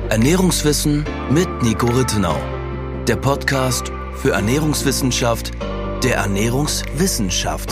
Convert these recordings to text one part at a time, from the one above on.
Ernährungswissen mit Nico Rittenau. Der Podcast für Ernährungswissenschaft der Ernährungswissenschaft.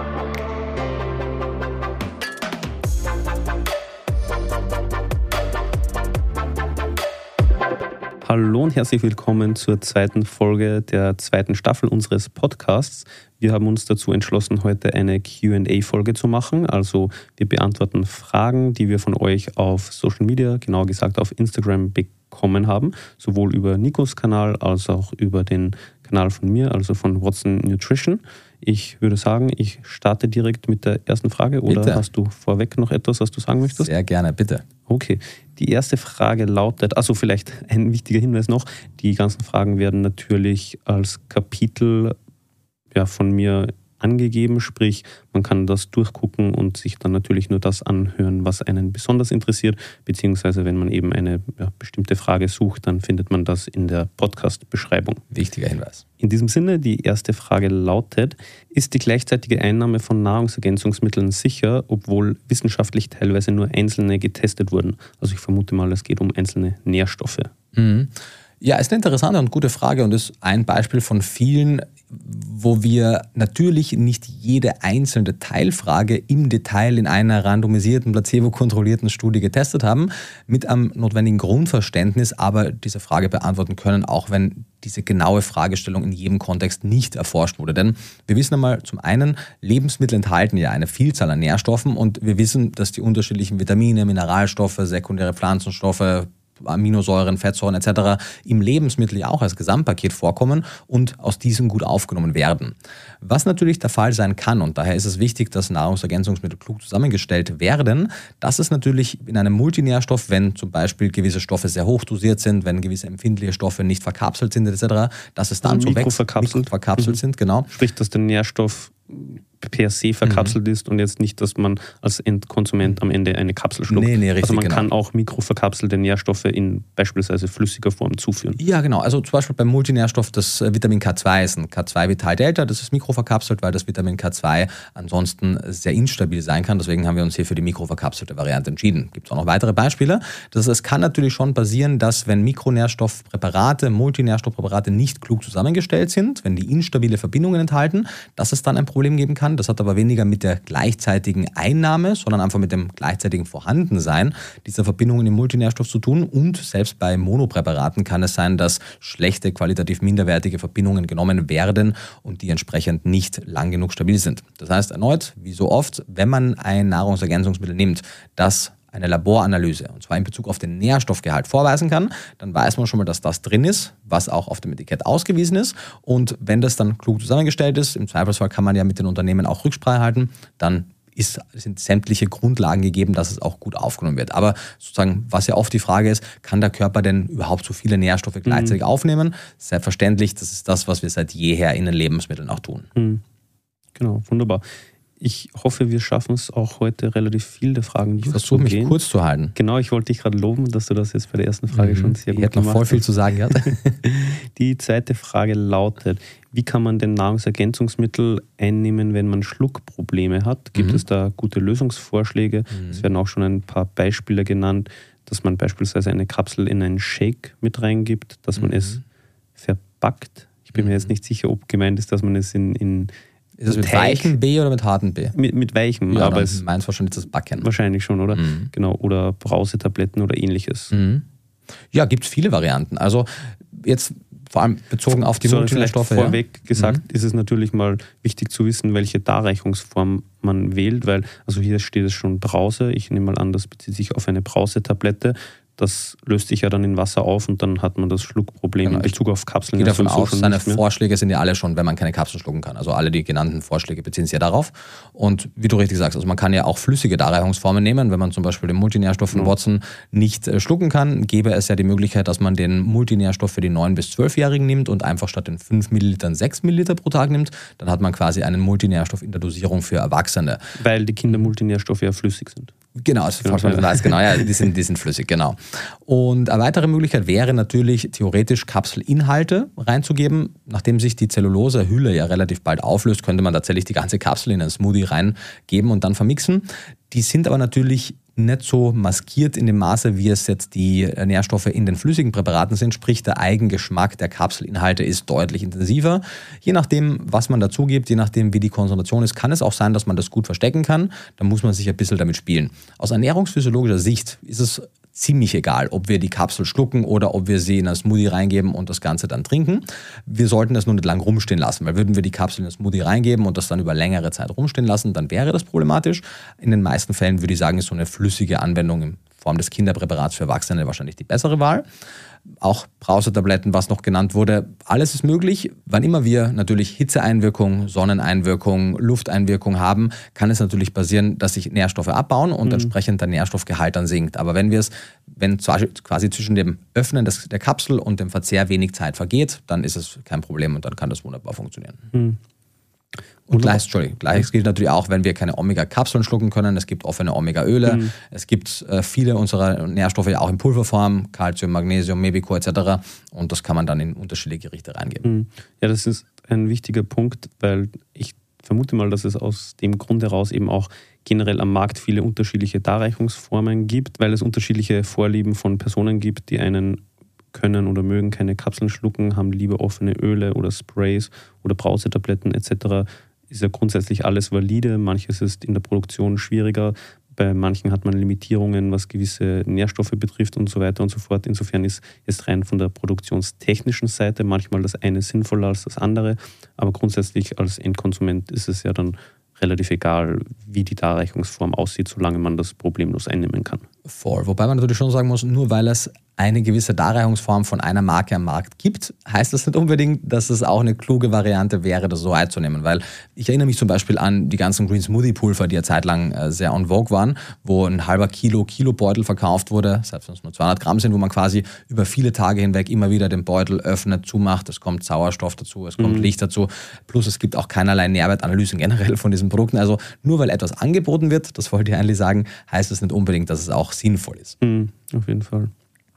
Hallo und herzlich willkommen zur zweiten Folge der zweiten Staffel unseres Podcasts. Wir haben uns dazu entschlossen, heute eine Q&A-Folge zu machen. Also wir beantworten Fragen, die wir von euch auf Social Media, genauer gesagt auf Instagram, bekommen haben. Sowohl über Nikos Kanal als auch über den Kanal von mir, also von Watson Nutrition. Ich würde sagen, ich starte direkt mit der ersten Frage. Oder bitte. Hast du vorweg noch etwas, was du sagen möchtest? Sehr gerne, bitte. Okay, die erste Frage lautet, also vielleicht ein wichtiger Hinweis noch, die ganzen Fragen werden natürlich als Kapitel von mir angegeben, sprich man kann das durchgucken und sich dann natürlich nur das anhören, was einen besonders interessiert, beziehungsweise wenn man eben eine bestimmte Frage sucht, dann findet man das in der Podcast-Beschreibung. Wichtiger Hinweis. In diesem Sinne, die erste Frage lautet, ist die gleichzeitige Einnahme von Nahrungsergänzungsmitteln sicher, obwohl wissenschaftlich teilweise nur einzelne getestet wurden? Also ich vermute mal, es geht um einzelne Nährstoffe. Mhm. Ja, ist eine interessante und gute Frage und ist ein Beispiel von vielen, wo wir natürlich nicht jede einzelne Teilfrage im Detail in einer randomisierten, placebo-kontrollierten Studie getestet haben, mit einem notwendigen Grundverständnis, aber diese Frage beantworten können, auch wenn diese genaue Fragestellung in jedem Kontext nicht erforscht wurde. Denn wir wissen einmal zum einen, Lebensmittel enthalten ja eine Vielzahl an Nährstoffen und wir wissen, dass die unterschiedlichen Vitamine, Mineralstoffe, sekundäre Pflanzenstoffe, Aminosäuren, Fettsäuren etc. im Lebensmittel ja auch als Gesamtpaket vorkommen und aus diesem gut aufgenommen werden. Was natürlich der Fall sein kann, und daher ist es wichtig, dass Nahrungsergänzungsmittel klug zusammengestellt werden, dass es natürlich in einem Multinährstoff, wenn zum Beispiel gewisse Stoffe sehr hoch dosiert sind, wenn gewisse empfindliche Stoffe nicht verkapselt sind etc., dass es dann so mikroverkapselt sind, genau. Sprich, dass der Nährstoff per se verkapselt ist und jetzt nicht, dass man als Endkonsument am Ende eine Kapsel schluckt. Nee, richtig, also man kann auch mikroverkapselte Nährstoffe in beispielsweise flüssiger Form zuführen. Ja, genau. Also zum Beispiel beim Multinährstoff, das Vitamin K2 ist ein K2 Vital Delta, das ist mikroverkapselt, weil das Vitamin K2 ansonsten sehr instabil sein kann. Deswegen haben wir uns hier für die mikroverkapselte Variante entschieden. Gibt es auch noch weitere Beispiele. Das heißt, es kann natürlich schon passieren, dass wenn Mikronährstoffpräparate, Multinährstoffpräparate nicht klug zusammengestellt sind, wenn die instabile Verbindungen enthalten, dass es dann ein Problem geben kann. Das hat aber weniger mit der gleichzeitigen Einnahme, sondern einfach mit dem gleichzeitigen Vorhandensein dieser Verbindungen im Multinährstoff zu tun. Und selbst bei Monopräparaten kann es sein, dass schlechte, qualitativ minderwertige Verbindungen genommen werden und die entsprechend nicht lang genug stabil sind. Das heißt erneut, wie so oft, wenn man ein Nahrungsergänzungsmittel nimmt, das eine Laboranalyse, und zwar in Bezug auf den Nährstoffgehalt vorweisen kann, dann weiß man schon mal, dass das drin ist, was auch auf dem Etikett ausgewiesen ist. Und wenn das dann klug zusammengestellt ist, im Zweifelsfall kann man ja mit den Unternehmen auch Rücksprache halten, dann sind sämtliche Grundlagen gegeben, dass es auch gut aufgenommen wird. Aber sozusagen, was ja oft die Frage ist, kann der Körper denn überhaupt so viele Nährstoffe gleichzeitig aufnehmen? Selbstverständlich, das ist das, was wir seit jeher in den Lebensmitteln auch tun. Genau, wunderbar. Ich hoffe, wir schaffen es auch heute relativ viel der Fragen durchzugehen. Ich versuche mich kurz zu halten. Genau, ich wollte dich gerade loben, dass du das jetzt bei der ersten Frage schon sehr gut gemacht hast. Ich hätte noch voll viel zu sagen gehabt. Die zweite Frage lautet, wie kann man denn Nahrungsergänzungsmittel einnehmen, wenn man Schluckprobleme hat? Gibt es da gute Lösungsvorschläge? Es werden auch schon ein paar Beispiele genannt, dass man beispielsweise eine Kapsel in einen Shake mit reingibt, dass man es verpackt. Ich bin mir jetzt nicht sicher, ob gemeint ist, dass man es in ist das mit weichem B oder mit hartem B? Mit weichem. Ja, aber meins wahrscheinlich das Backen. Wahrscheinlich schon, oder? Genau. Oder Brausetabletten oder ähnliches. Ja, gibt es viele Varianten. Also jetzt vor allem bezogen auf die Multinährstoffe. Vorweg gesagt ist es natürlich mal wichtig zu wissen, welche Darreichungsform man wählt, weil, also hier steht es schon Brause. Ich nehme mal an, das bezieht sich auf eine Brausetablette. Das löst sich ja dann in Wasser auf und dann hat man das Schluckproblem in Bezug auf Kapseln. Ich gehe davon aus, seine Vorschläge sind ja alle schon, wenn man keine Kapseln schlucken kann. Also alle die genannten Vorschläge beziehen sich ja darauf. Und wie du richtig sagst, also man kann ja auch flüssige Darreichungsformen nehmen. Wenn man zum Beispiel den Multinährstoff von Watson nicht schlucken kann, gäbe es ja die Möglichkeit, dass man den Multinährstoff für die 9- bis 12-Jährigen nimmt und einfach statt den 5 Millilitern 6 Milliliter pro Tag nimmt. Dann hat man quasi einen Multinährstoff in der Dosierung für Erwachsene. Weil die Kindermultinährstoffe ja flüssig sind. Genau, die sind flüssig, genau. Und eine weitere Möglichkeit wäre natürlich, theoretisch Kapselinhalte reinzugeben. Nachdem sich die Zellulosehülle ja relativ bald auflöst, könnte man tatsächlich die ganze Kapsel in einen Smoothie reingeben und dann vermixen. Die sind aber natürlich nicht so maskiert in dem Maße, wie es jetzt die Nährstoffe in den flüssigen Präparaten sind. Sprich, der Eigengeschmack der Kapselinhalte ist deutlich intensiver. Je nachdem, was man dazu gibt, je nachdem, wie die Konzentration ist, kann es auch sein, dass man das gut verstecken kann. Da muss man sich ein bisschen damit spielen. Aus ernährungsphysiologischer Sicht ist es ziemlich egal, ob wir die Kapsel schlucken oder ob wir sie in einen Smoothie reingeben und das Ganze dann trinken. Wir sollten das nur nicht lang rumstehen lassen, weil würden wir die Kapsel in den Smoothie reingeben und das dann über längere Zeit rumstehen lassen, dann wäre das problematisch. In den meisten Fällen würde ich sagen, ist so eine flüssige Anwendung in Form des Kinderpräparats für Erwachsene wahrscheinlich die bessere Wahl. Auch Brausetabletten, was noch genannt wurde, alles ist möglich. Wann immer wir natürlich Hitzeeinwirkung, Sonneneinwirkung, Lufteinwirkung haben, kann es natürlich passieren, dass sich Nährstoffe abbauen und entsprechend der Nährstoffgehalt dann sinkt. Aber wenn quasi zwischen dem Öffnen der Kapsel und dem Verzehr wenig Zeit vergeht, dann ist es kein Problem und dann kann das wunderbar funktionieren. Und gleiches gilt natürlich auch, wenn wir keine Omega-Kapseln schlucken können. Es gibt offene Omega-Öle. Es gibt viele unserer Nährstoffe ja auch in Pulverform, Calcium, Magnesium, Mebico etc. Und das kann man dann in unterschiedliche Gerichte reingeben. Ja, das ist ein wichtiger Punkt, weil ich vermute mal, dass es aus dem Grund heraus eben auch generell am Markt viele unterschiedliche Darreichungsformen gibt, weil es unterschiedliche Vorlieben von Personen gibt, die einen können oder mögen keine Kapseln schlucken, haben lieber offene Öle oder Sprays oder Brausetabletten etc. Ist ja grundsätzlich alles valide. Manches ist in der Produktion schwieriger. Bei manchen hat man Limitierungen, was gewisse Nährstoffe betrifft und so weiter und so fort. Insofern ist rein von der produktionstechnischen Seite manchmal das eine sinnvoller als das andere. Aber grundsätzlich als Endkonsument ist es ja dann relativ egal, wie die Darreichungsform aussieht, solange man das problemlos einnehmen kann. Voll. Wobei man natürlich schon sagen muss, nur weil es eine gewisse Darreichungsform von einer Marke am Markt gibt, heißt das nicht unbedingt, dass es auch eine kluge Variante wäre, das so einzunehmen. Weil ich erinnere mich zum Beispiel an die ganzen Green Smoothie Pulver, die ja zeitlang sehr en vogue waren, wo ein halber Kilobeutel verkauft wurde, selbst wenn es nur 200 Gramm sind, wo man quasi über viele Tage hinweg immer wieder den Beutel öffnet, zumacht, es kommt Sauerstoff dazu, es kommt Licht dazu, plus es gibt auch keinerlei Nährwertanalysen generell von diesen Produkten. Also nur weil etwas angeboten wird, das wollte ich eigentlich sagen, heißt es nicht unbedingt, dass es auch sinnvoll ist. Auf jeden Fall.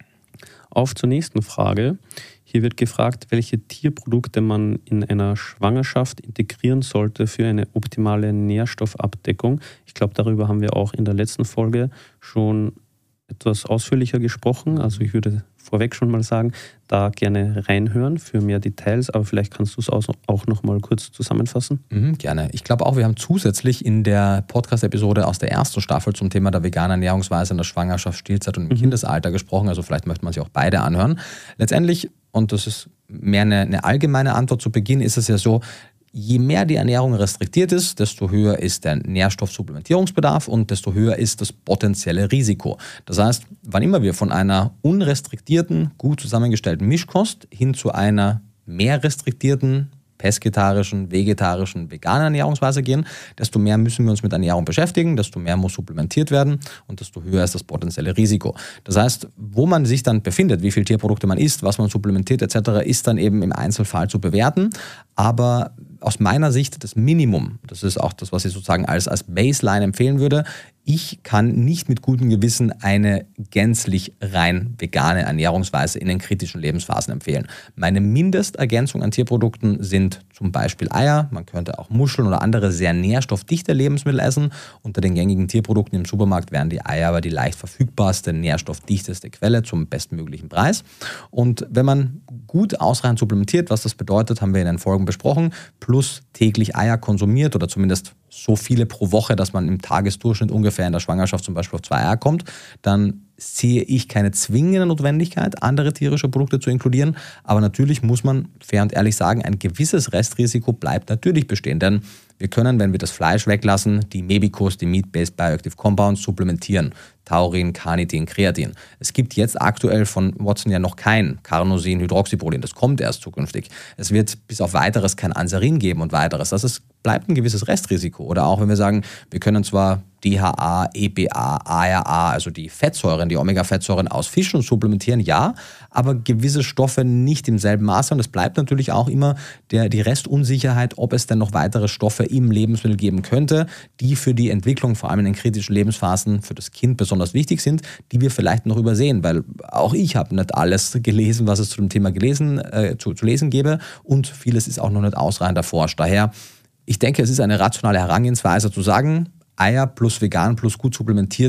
Auf zur nächsten Frage. Hier wird gefragt, welche Tierprodukte man in einer Schwangerschaft integrieren sollte für eine optimale Nährstoffabdeckung. Ich glaube, darüber haben wir auch in der letzten Folge schon etwas ausführlicher gesprochen. Also ich würde vorweg schon mal sagen, da gerne reinhören für mehr Details, aber vielleicht kannst du es auch noch mal kurz zusammenfassen. Gerne. Ich glaube auch, wir haben zusätzlich in der Podcast-Episode aus der ersten Staffel zum Thema der veganen Ernährungsweise in der Schwangerschaft, Stillzeit und im Kindesalter gesprochen, also vielleicht möchte man sich auch beide anhören. Letztendlich, und das ist mehr eine allgemeine Antwort zu Beginn, ist es ja so, je mehr die Ernährung restriktiert ist, desto höher ist der Nährstoffsupplementierungsbedarf und desto höher ist das potenzielle Risiko. Das heißt, wann immer wir von einer unrestriktierten, gut zusammengestellten Mischkost hin zu einer mehr restriktierten, pesketarischen, vegetarischen, veganen Ernährungsweise gehen, desto mehr müssen wir uns mit Ernährung beschäftigen, desto mehr muss supplementiert werden und desto höher ist das potenzielle Risiko. Das heißt, wo man sich dann befindet, wie viele Tierprodukte man isst, was man supplementiert etc., ist dann eben im Einzelfall zu bewerten. Aber aus meiner Sicht das Minimum, das ist auch das, was ich sozusagen als Baseline empfehlen würde, ich kann nicht mit gutem Gewissen eine gänzlich rein vegane Ernährungsweise in den kritischen Lebensphasen empfehlen. Meine Mindestergänzung an Tierprodukten sind zum Beispiel Eier, man könnte auch Muscheln oder andere sehr nährstoffdichte Lebensmittel essen. Unter den gängigen Tierprodukten im Supermarkt wären die Eier aber die leicht verfügbarste, nährstoffdichteste Quelle zum bestmöglichen Preis. Und wenn man gut ausreichend supplementiert, was das bedeutet, haben wir in den Folgen besprochen, plus täglich Eier konsumiert oder zumindest so viele pro Woche, dass man im Tagesdurchschnitt ungefähr in der Schwangerschaft zum Beispiel auf 2 Eier kommt, dann sehe ich keine zwingende Notwendigkeit, andere tierische Produkte zu inkludieren. Aber natürlich muss man fair und ehrlich sagen, ein gewisses Restrisiko bleibt natürlich bestehen. Denn wir können, wenn wir das Fleisch weglassen, die Mebicos, die Meat-Based Bioactive Compounds supplementieren. Taurin, Carnitin, Kreatin. Es gibt jetzt aktuell von Watson ja noch kein Carnosin, Hydroxyprolin. Das kommt erst zukünftig. Es wird bis auf Weiteres kein Ansarin geben und weiteres. Also es bleibt ein gewisses Restrisiko. Oder auch wenn wir sagen, wir können zwar DHA, EPA, ARA, also die Fettsäuren, die Omega-Fettsäuren aus Fischen supplementieren, ja, aber gewisse Stoffe nicht im selben Maße. Und es bleibt natürlich auch immer die Restunsicherheit, ob es denn noch weitere Stoffe im Lebensmittel geben könnte, die für die Entwicklung, vor allem in den kritischen Lebensphasen, für das Kind besonders wichtig sind, die wir vielleicht noch übersehen, weil auch ich habe nicht alles gelesen, was es zu dem Thema zu lesen gäbe und vieles ist auch noch nicht ausreichend erforscht. Daher, ich denke, es ist eine rationale Herangehensweise zu sagen, Eier plus vegan plus gut supplementiert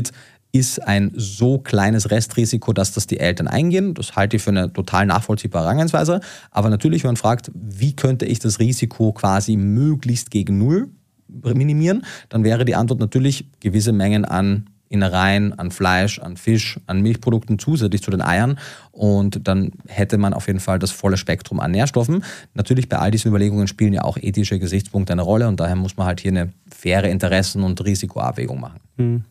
ist ein so kleines Restrisiko, dass das die Eltern eingehen. Das halte ich für eine total nachvollziehbare Herangehensweise. Aber natürlich, wenn man fragt, wie könnte ich das Risiko quasi möglichst gegen Null minimieren, dann wäre die Antwort natürlich gewisse Mengen an Innereien, an Fleisch, an Fisch, an Milchprodukten zusätzlich zu den Eiern. Und dann hätte man auf jeden Fall das volle Spektrum an Nährstoffen. Natürlich bei all diesen Überlegungen spielen ja auch ethische Gesichtspunkte eine Rolle und daher muss man halt hier eine faire Interessen- und Risikoabwägung machen.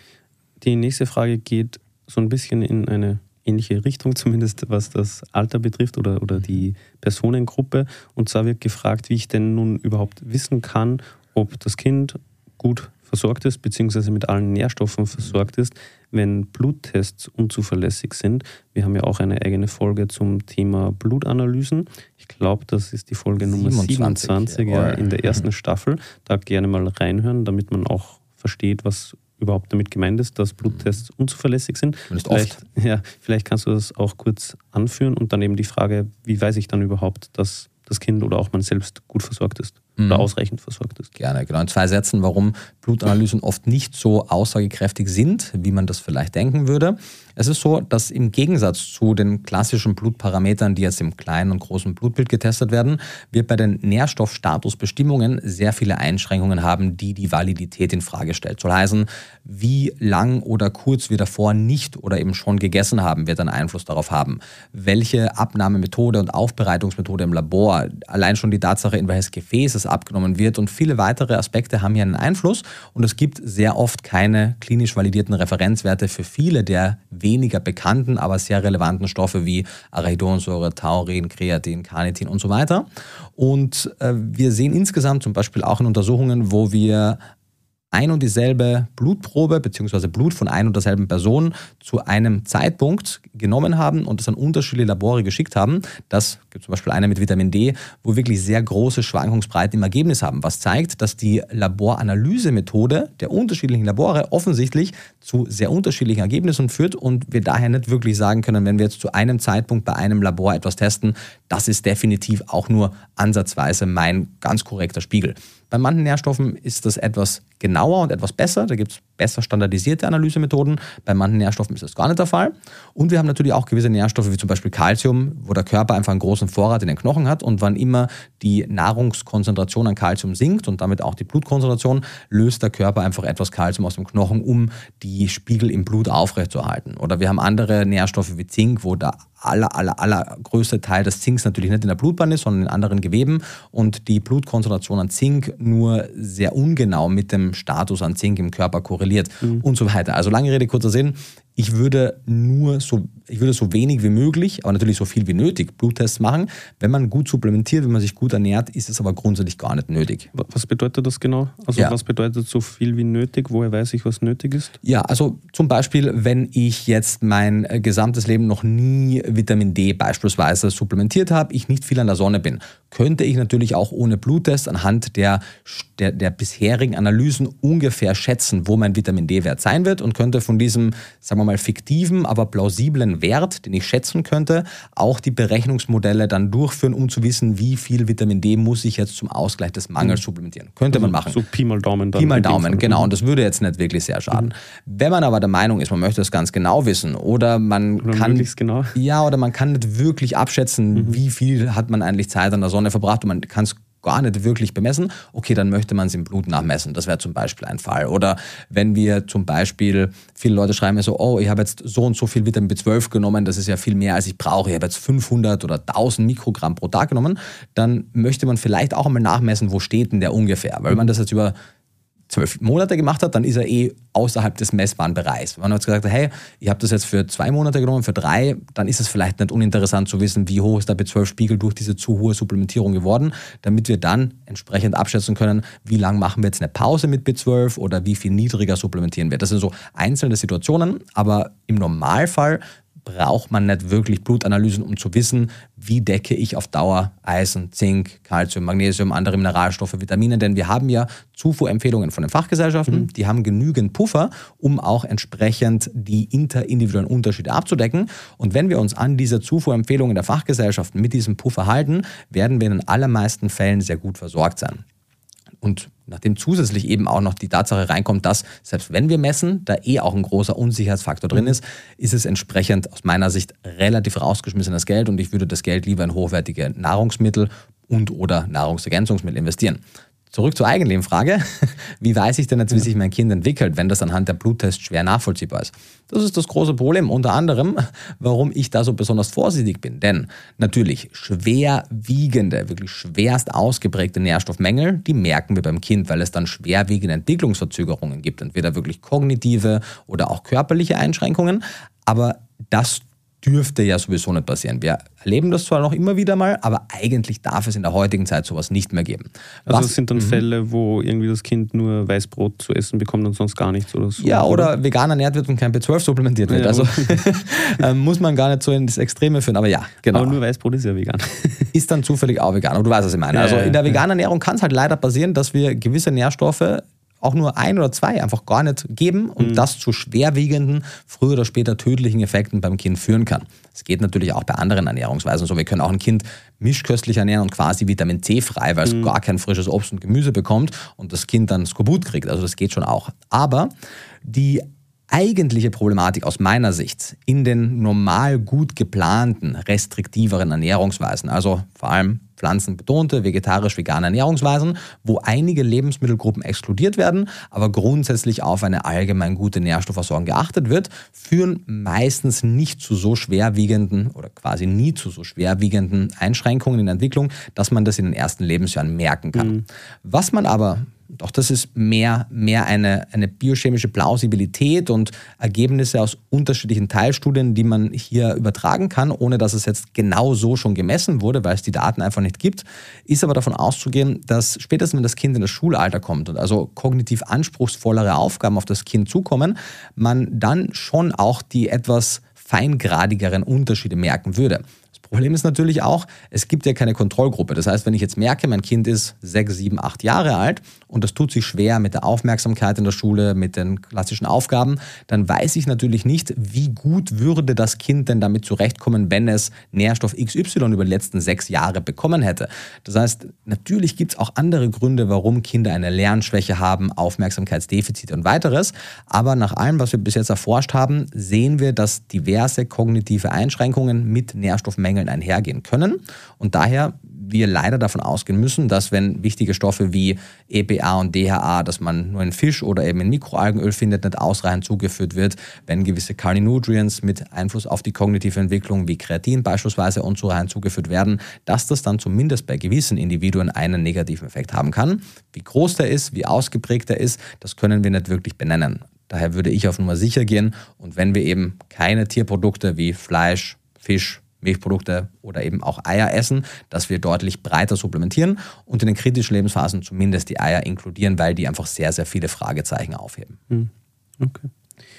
Die nächste Frage geht so ein bisschen in eine ähnliche Richtung, zumindest was das Alter betrifft oder die Personengruppe. Und zwar wird gefragt, wie ich denn nun überhaupt wissen kann, ob das Kind gut versorgt ist, beziehungsweise mit allen Nährstoffen versorgt ist, wenn Bluttests unzuverlässig sind. Wir haben ja auch eine eigene Folge zum Thema Blutanalysen. Ich glaube, das ist die Folge Nummer 27 in der ersten Staffel. Da gerne mal reinhören, damit man auch versteht, was überhaupt damit gemeint ist, dass Bluttests unzuverlässig sind. Vielleicht kannst du das auch kurz anführen und dann eben die Frage, wie weiß ich dann überhaupt, dass das Kind oder auch man selbst gut versorgt ist oder ausreichend versorgt ist. Gerne, genau. In 2 Sätzen, warum Blutanalysen oft nicht so aussagekräftig sind, wie man das vielleicht denken würde. Es ist so, dass im Gegensatz zu den klassischen Blutparametern, die jetzt im kleinen und großen Blutbild getestet werden, wir bei den Nährstoffstatusbestimmungen sehr viele Einschränkungen haben, die die Validität in Frage stellt. Soll heißen, wie lang oder kurz wir davor nicht oder eben schon gegessen haben, wird einen Einfluss darauf haben. Welche Abnahmemethode und Aufbereitungsmethode im Labor, allein schon die Tatsache, in welches Gefäß es abgenommen wird und viele weitere Aspekte haben hier einen Einfluss und es gibt sehr oft keine klinisch validierten Referenzwerte für viele der weniger bekannten, aber sehr relevanten Stoffe wie Arachidonsäure, Taurin, Kreatin, Carnitin und so weiter. Und wir sehen insgesamt zum Beispiel auch in Untersuchungen, wo wir ein und dieselbe Blutprobe bzw. Blut von ein und derselben Person zu einem Zeitpunkt genommen haben und es an unterschiedliche Labore geschickt haben. Das gibt zum Beispiel eine mit Vitamin D, wo wir wirklich sehr große Schwankungsbreiten im Ergebnis haben, was zeigt, dass die Laboranalysemethode der unterschiedlichen Labore offensichtlich zu sehr unterschiedlichen Ergebnissen führt und wir daher nicht wirklich sagen können, wenn wir jetzt zu einem Zeitpunkt bei einem Labor etwas testen, das ist definitiv auch nur ansatzweise mein ganz korrekter Spiegel. Bei manchen Nährstoffen ist das etwas genauer und etwas besser. Da gibt es besser standardisierte Analysemethoden. Bei manchen Nährstoffen ist das gar nicht der Fall. Und wir haben natürlich auch gewisse Nährstoffe, wie zum Beispiel Calcium, wo der Körper einfach einen großen Vorrat in den Knochen hat. Und wann immer die Nahrungskonzentration an Calcium sinkt und damit auch die Blutkonzentration, löst der Körper einfach etwas Calcium aus dem Knochen, um die Spiegel im Blut aufrechtzuerhalten. Oder wir haben andere Nährstoffe wie Zink, wo der allergrößte Teil des Zinks natürlich nicht in der Blutbahn ist, sondern in anderen Geweben und die Blutkonzentration an Zink nur sehr ungenau mit dem Status an Zink im Körper korreliert und so weiter. Also lange Rede, kurzer Sinn. Ich würde so wenig wie möglich, aber natürlich so viel wie nötig Bluttests machen. Wenn man gut supplementiert, wenn man sich gut ernährt, ist es aber grundsätzlich gar nicht nötig. Was bedeutet das genau? Also was bedeutet so viel wie nötig? Woher weiß ich, was nötig ist? Ja, also zum Beispiel, wenn ich jetzt mein gesamtes Leben noch nie Vitamin D beispielsweise supplementiert habe, ich nicht viel an der Sonne bin, könnte ich natürlich auch ohne Bluttest anhand der bisherigen Analysen ungefähr schätzen, wo mein Vitamin D-Wert sein wird und könnte von diesem, sagen wir mal, fiktiven, aber plausiblen Wert, den ich schätzen könnte, auch die Berechnungsmodelle dann durchführen, um zu wissen, wie viel Vitamin D muss ich jetzt zum Ausgleich des Mangels supplementieren. Könnte man machen. So Pi mal Daumen dann. Pi mal Daumen, genau. Und das würde jetzt nicht wirklich sehr schaden. Wenn man aber der Meinung ist, man möchte das ganz genau wissen oder man kann nicht wirklich abschätzen, wie viel hat man eigentlich Zeit an der Sonne verbracht und man kann es gar nicht wirklich bemessen, okay, dann möchte man es im Blut nachmessen. Das wäre zum Beispiel ein Fall. Oder wenn wir zum Beispiel, viele Leute schreiben mir so, oh, ich habe jetzt so und so viel Vitamin B12 genommen, das ist ja viel mehr, als ich brauche. Ich habe jetzt 500 oder 1000 Mikrogramm pro Tag genommen. Dann möchte man vielleicht auch einmal nachmessen, wo steht denn der ungefähr. Weil man das jetzt über 12 Monate gemacht hat, dann ist er außerhalb des messbaren Bereichs. Wenn man jetzt gesagt hat, hey, ich habe das jetzt für 2 Monate genommen, für 3, dann ist es vielleicht nicht uninteressant zu wissen, wie hoch ist der B12-Spiegel durch diese zu hohe Supplementierung geworden, damit wir dann entsprechend abschätzen können, wie lange machen wir jetzt eine Pause mit B12 oder wie viel niedriger supplementieren wir. Das sind so einzelne Situationen, aber im Normalfall braucht man nicht wirklich Blutanalysen, um zu wissen, wie decke ich auf Dauer Eisen, Zink, Calcium, Magnesium, andere Mineralstoffe, Vitamine, denn wir haben ja Zufuhrempfehlungen von den Fachgesellschaften, die haben genügend Puffer, um auch entsprechend die interindividuellen Unterschiede abzudecken. Und wenn wir uns an diese Zufuhrempfehlungen der Fachgesellschaften mit diesem Puffer halten, werden wir in den allermeisten Fällen sehr gut versorgt sein. Und nachdem zusätzlich eben auch noch die Tatsache reinkommt, dass selbst wenn wir messen, da auch ein großer Unsicherheitsfaktor drin ist es entsprechend aus meiner Sicht relativ rausgeschmissenes Geld und ich würde das Geld lieber in hochwertige Nahrungsmittel und oder Nahrungsergänzungsmittel investieren. Zurück zur eigentlichen Frage. Wie weiß ich denn jetzt, wie sich mein Kind entwickelt, wenn das anhand der Bluttests schwer nachvollziehbar ist? Das ist das große Problem, unter anderem, warum ich da so besonders vorsichtig bin. Denn natürlich schwerwiegende, wirklich schwerst ausgeprägte Nährstoffmängel, die merken wir beim Kind, weil es dann schwerwiegende Entwicklungsverzögerungen gibt. Entweder wirklich kognitive oder auch körperliche Einschränkungen. Aber das dürfte ja sowieso nicht passieren. Wir erleben das zwar noch immer wieder mal, aber eigentlich darf es in der heutigen Zeit sowas nicht mehr geben. Also es sind dann Fälle, wo irgendwie das Kind nur Weißbrot zu essen bekommt und sonst gar nichts oder so? Ja, oder vegan ernährt wird und kein B12 supplementiert wird. Ja, also muss man gar nicht so ins Extreme führen, aber ja, genau. Aber nur Weißbrot ist ja vegan. Ist dann zufällig auch vegan, aber du weißt, was ich meine. Also in der veganen Ernährung kann es halt leider passieren, dass wir gewisse Nährstoffe auch nur 1 oder 2 einfach gar nicht geben und das zu schwerwiegenden, früher oder später tödlichen Effekten beim Kind führen kann. Das geht natürlich auch bei anderen Ernährungsweisen so. Wir können auch ein Kind mischköstlich ernähren und quasi Vitamin C frei, weil es gar kein frisches Obst und Gemüse bekommt und das Kind dann Skorbut kriegt. Also das geht schon auch. Aber die eigentliche Problematik aus meiner Sicht in den normal gut geplanten, restriktiveren Ernährungsweisen, also vor allem pflanzenbetonte, vegetarisch-vegane Ernährungsweisen, wo einige Lebensmittelgruppen exkludiert werden, aber grundsätzlich auf eine allgemein gute Nährstoffversorgung geachtet wird, führen meistens nicht zu so schwerwiegenden oder quasi nie zu so schwerwiegenden Einschränkungen in der Entwicklung, dass man das in den ersten Lebensjahren merken kann. Was man aber doch, das ist mehr eine biochemische Plausibilität und Ergebnisse aus unterschiedlichen Teilstudien, die man hier übertragen kann, ohne dass es jetzt genau so schon gemessen wurde, weil es die Daten einfach nicht gibt, ist aber davon auszugehen, dass spätestens wenn das Kind in das Schulalter kommt und also kognitiv anspruchsvollere Aufgaben auf das Kind zukommen, man dann schon auch die etwas feingradigeren Unterschiede merken würde. Das Problem ist natürlich auch, es gibt ja keine Kontrollgruppe. Das heißt, wenn ich jetzt merke, mein Kind ist 6, 7, 8 Jahre alt und das tut sich schwer mit der Aufmerksamkeit in der Schule, mit den klassischen Aufgaben, dann weiß ich natürlich nicht, wie gut würde das Kind denn damit zurechtkommen, wenn es Nährstoff XY über die letzten 6 Jahre bekommen hätte. Das heißt, natürlich gibt es auch andere Gründe, warum Kinder eine Lernschwäche haben, Aufmerksamkeitsdefizite und weiteres. Aber nach allem, was wir bis jetzt erforscht haben, sehen wir, dass diverse kognitive Einschränkungen mit Nährstoffmängeln einhergehen können und daher wir leider davon ausgehen müssen, dass wenn wichtige Stoffe wie EPA und DHA, dass man nur in Fisch oder eben in Mikroalgenöl findet, nicht ausreichend zugeführt wird, wenn gewisse Carninutrients mit Einfluss auf die kognitive Entwicklung wie Kreatin beispielsweise unzureichend zugeführt werden, dass das dann zumindest bei gewissen Individuen einen negativen Effekt haben kann. Wie groß der ist, wie ausgeprägt der ist, das können wir nicht wirklich benennen. Daher würde ich auf Nummer sicher gehen und wenn wir eben keine Tierprodukte wie Fleisch, Fisch, Milchprodukte oder eben auch Eier essen, dass wir deutlich breiter supplementieren und in den kritischen Lebensphasen zumindest die Eier inkludieren, weil die einfach sehr, sehr viele Fragezeichen aufheben. Okay.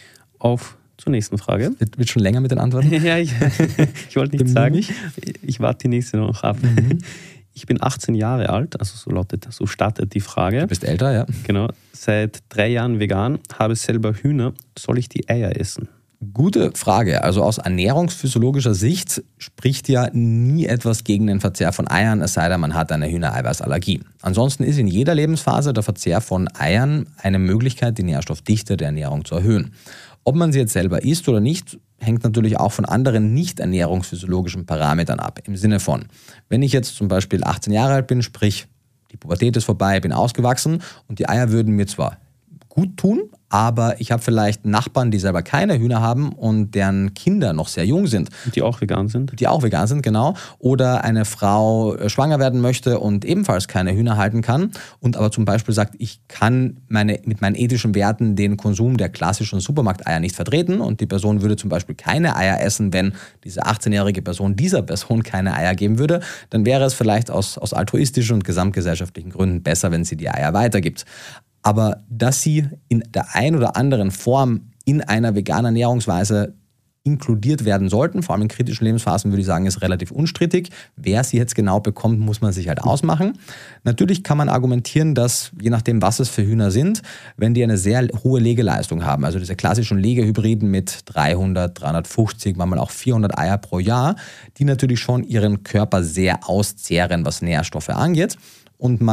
Auf zur nächsten Frage. Wird schon länger mit den Antworten? Ja, ich wollte nicht sagen. Ich warte die nächste noch ab. Ich bin 18 Jahre alt, also so startet die Frage. Du bist älter, ja. Genau. Seit 3 Jahren vegan, habe selber Hühner. Soll ich die Eier essen? Gute Frage. Also aus ernährungsphysiologischer Sicht spricht ja nie etwas gegen den Verzehr von Eiern, es sei denn, man hat eine Hühnereiweißallergie. Ansonsten ist in jeder Lebensphase der Verzehr von Eiern eine Möglichkeit, die Nährstoffdichte der Ernährung zu erhöhen. Ob man sie jetzt selber isst oder nicht, hängt natürlich auch von anderen nicht ernährungsphysiologischen Parametern ab. Im Sinne von, wenn ich jetzt zum Beispiel 18 Jahre alt bin, sprich die Pubertät ist vorbei, bin ausgewachsen und die Eier würden mir zwar gut tun, aber ich habe vielleicht Nachbarn, die selber keine Hühner haben und deren Kinder noch sehr jung sind. Die auch vegan sind. Die auch vegan sind, genau. Oder eine Frau schwanger werden möchte und ebenfalls keine Hühner halten kann und aber zum Beispiel sagt, ich kann mit meinen ethischen Werten den Konsum der klassischen Supermarkteier nicht vertreten und die Person würde zum Beispiel keine Eier essen, wenn diese 18-jährige Person dieser Person keine Eier geben würde, dann wäre es vielleicht aus altruistischen und gesamtgesellschaftlichen Gründen besser, wenn sie die Eier weitergibt. Aber dass sie in der ein oder anderen Form in einer veganen Ernährungsweise inkludiert werden sollten, vor allem in kritischen Lebensphasen, würde ich sagen, ist relativ unstrittig. Wer sie jetzt genau bekommt, muss man sich halt ausmachen. Natürlich kann man argumentieren, dass je nachdem, was es für Hühner sind, wenn die eine sehr hohe Legeleistung haben, also diese klassischen Legehybriden mit 300, 350, manchmal auch 400 Eier pro Jahr, die natürlich schon ihren Körper sehr auszehren, was Nährstoffe angeht und man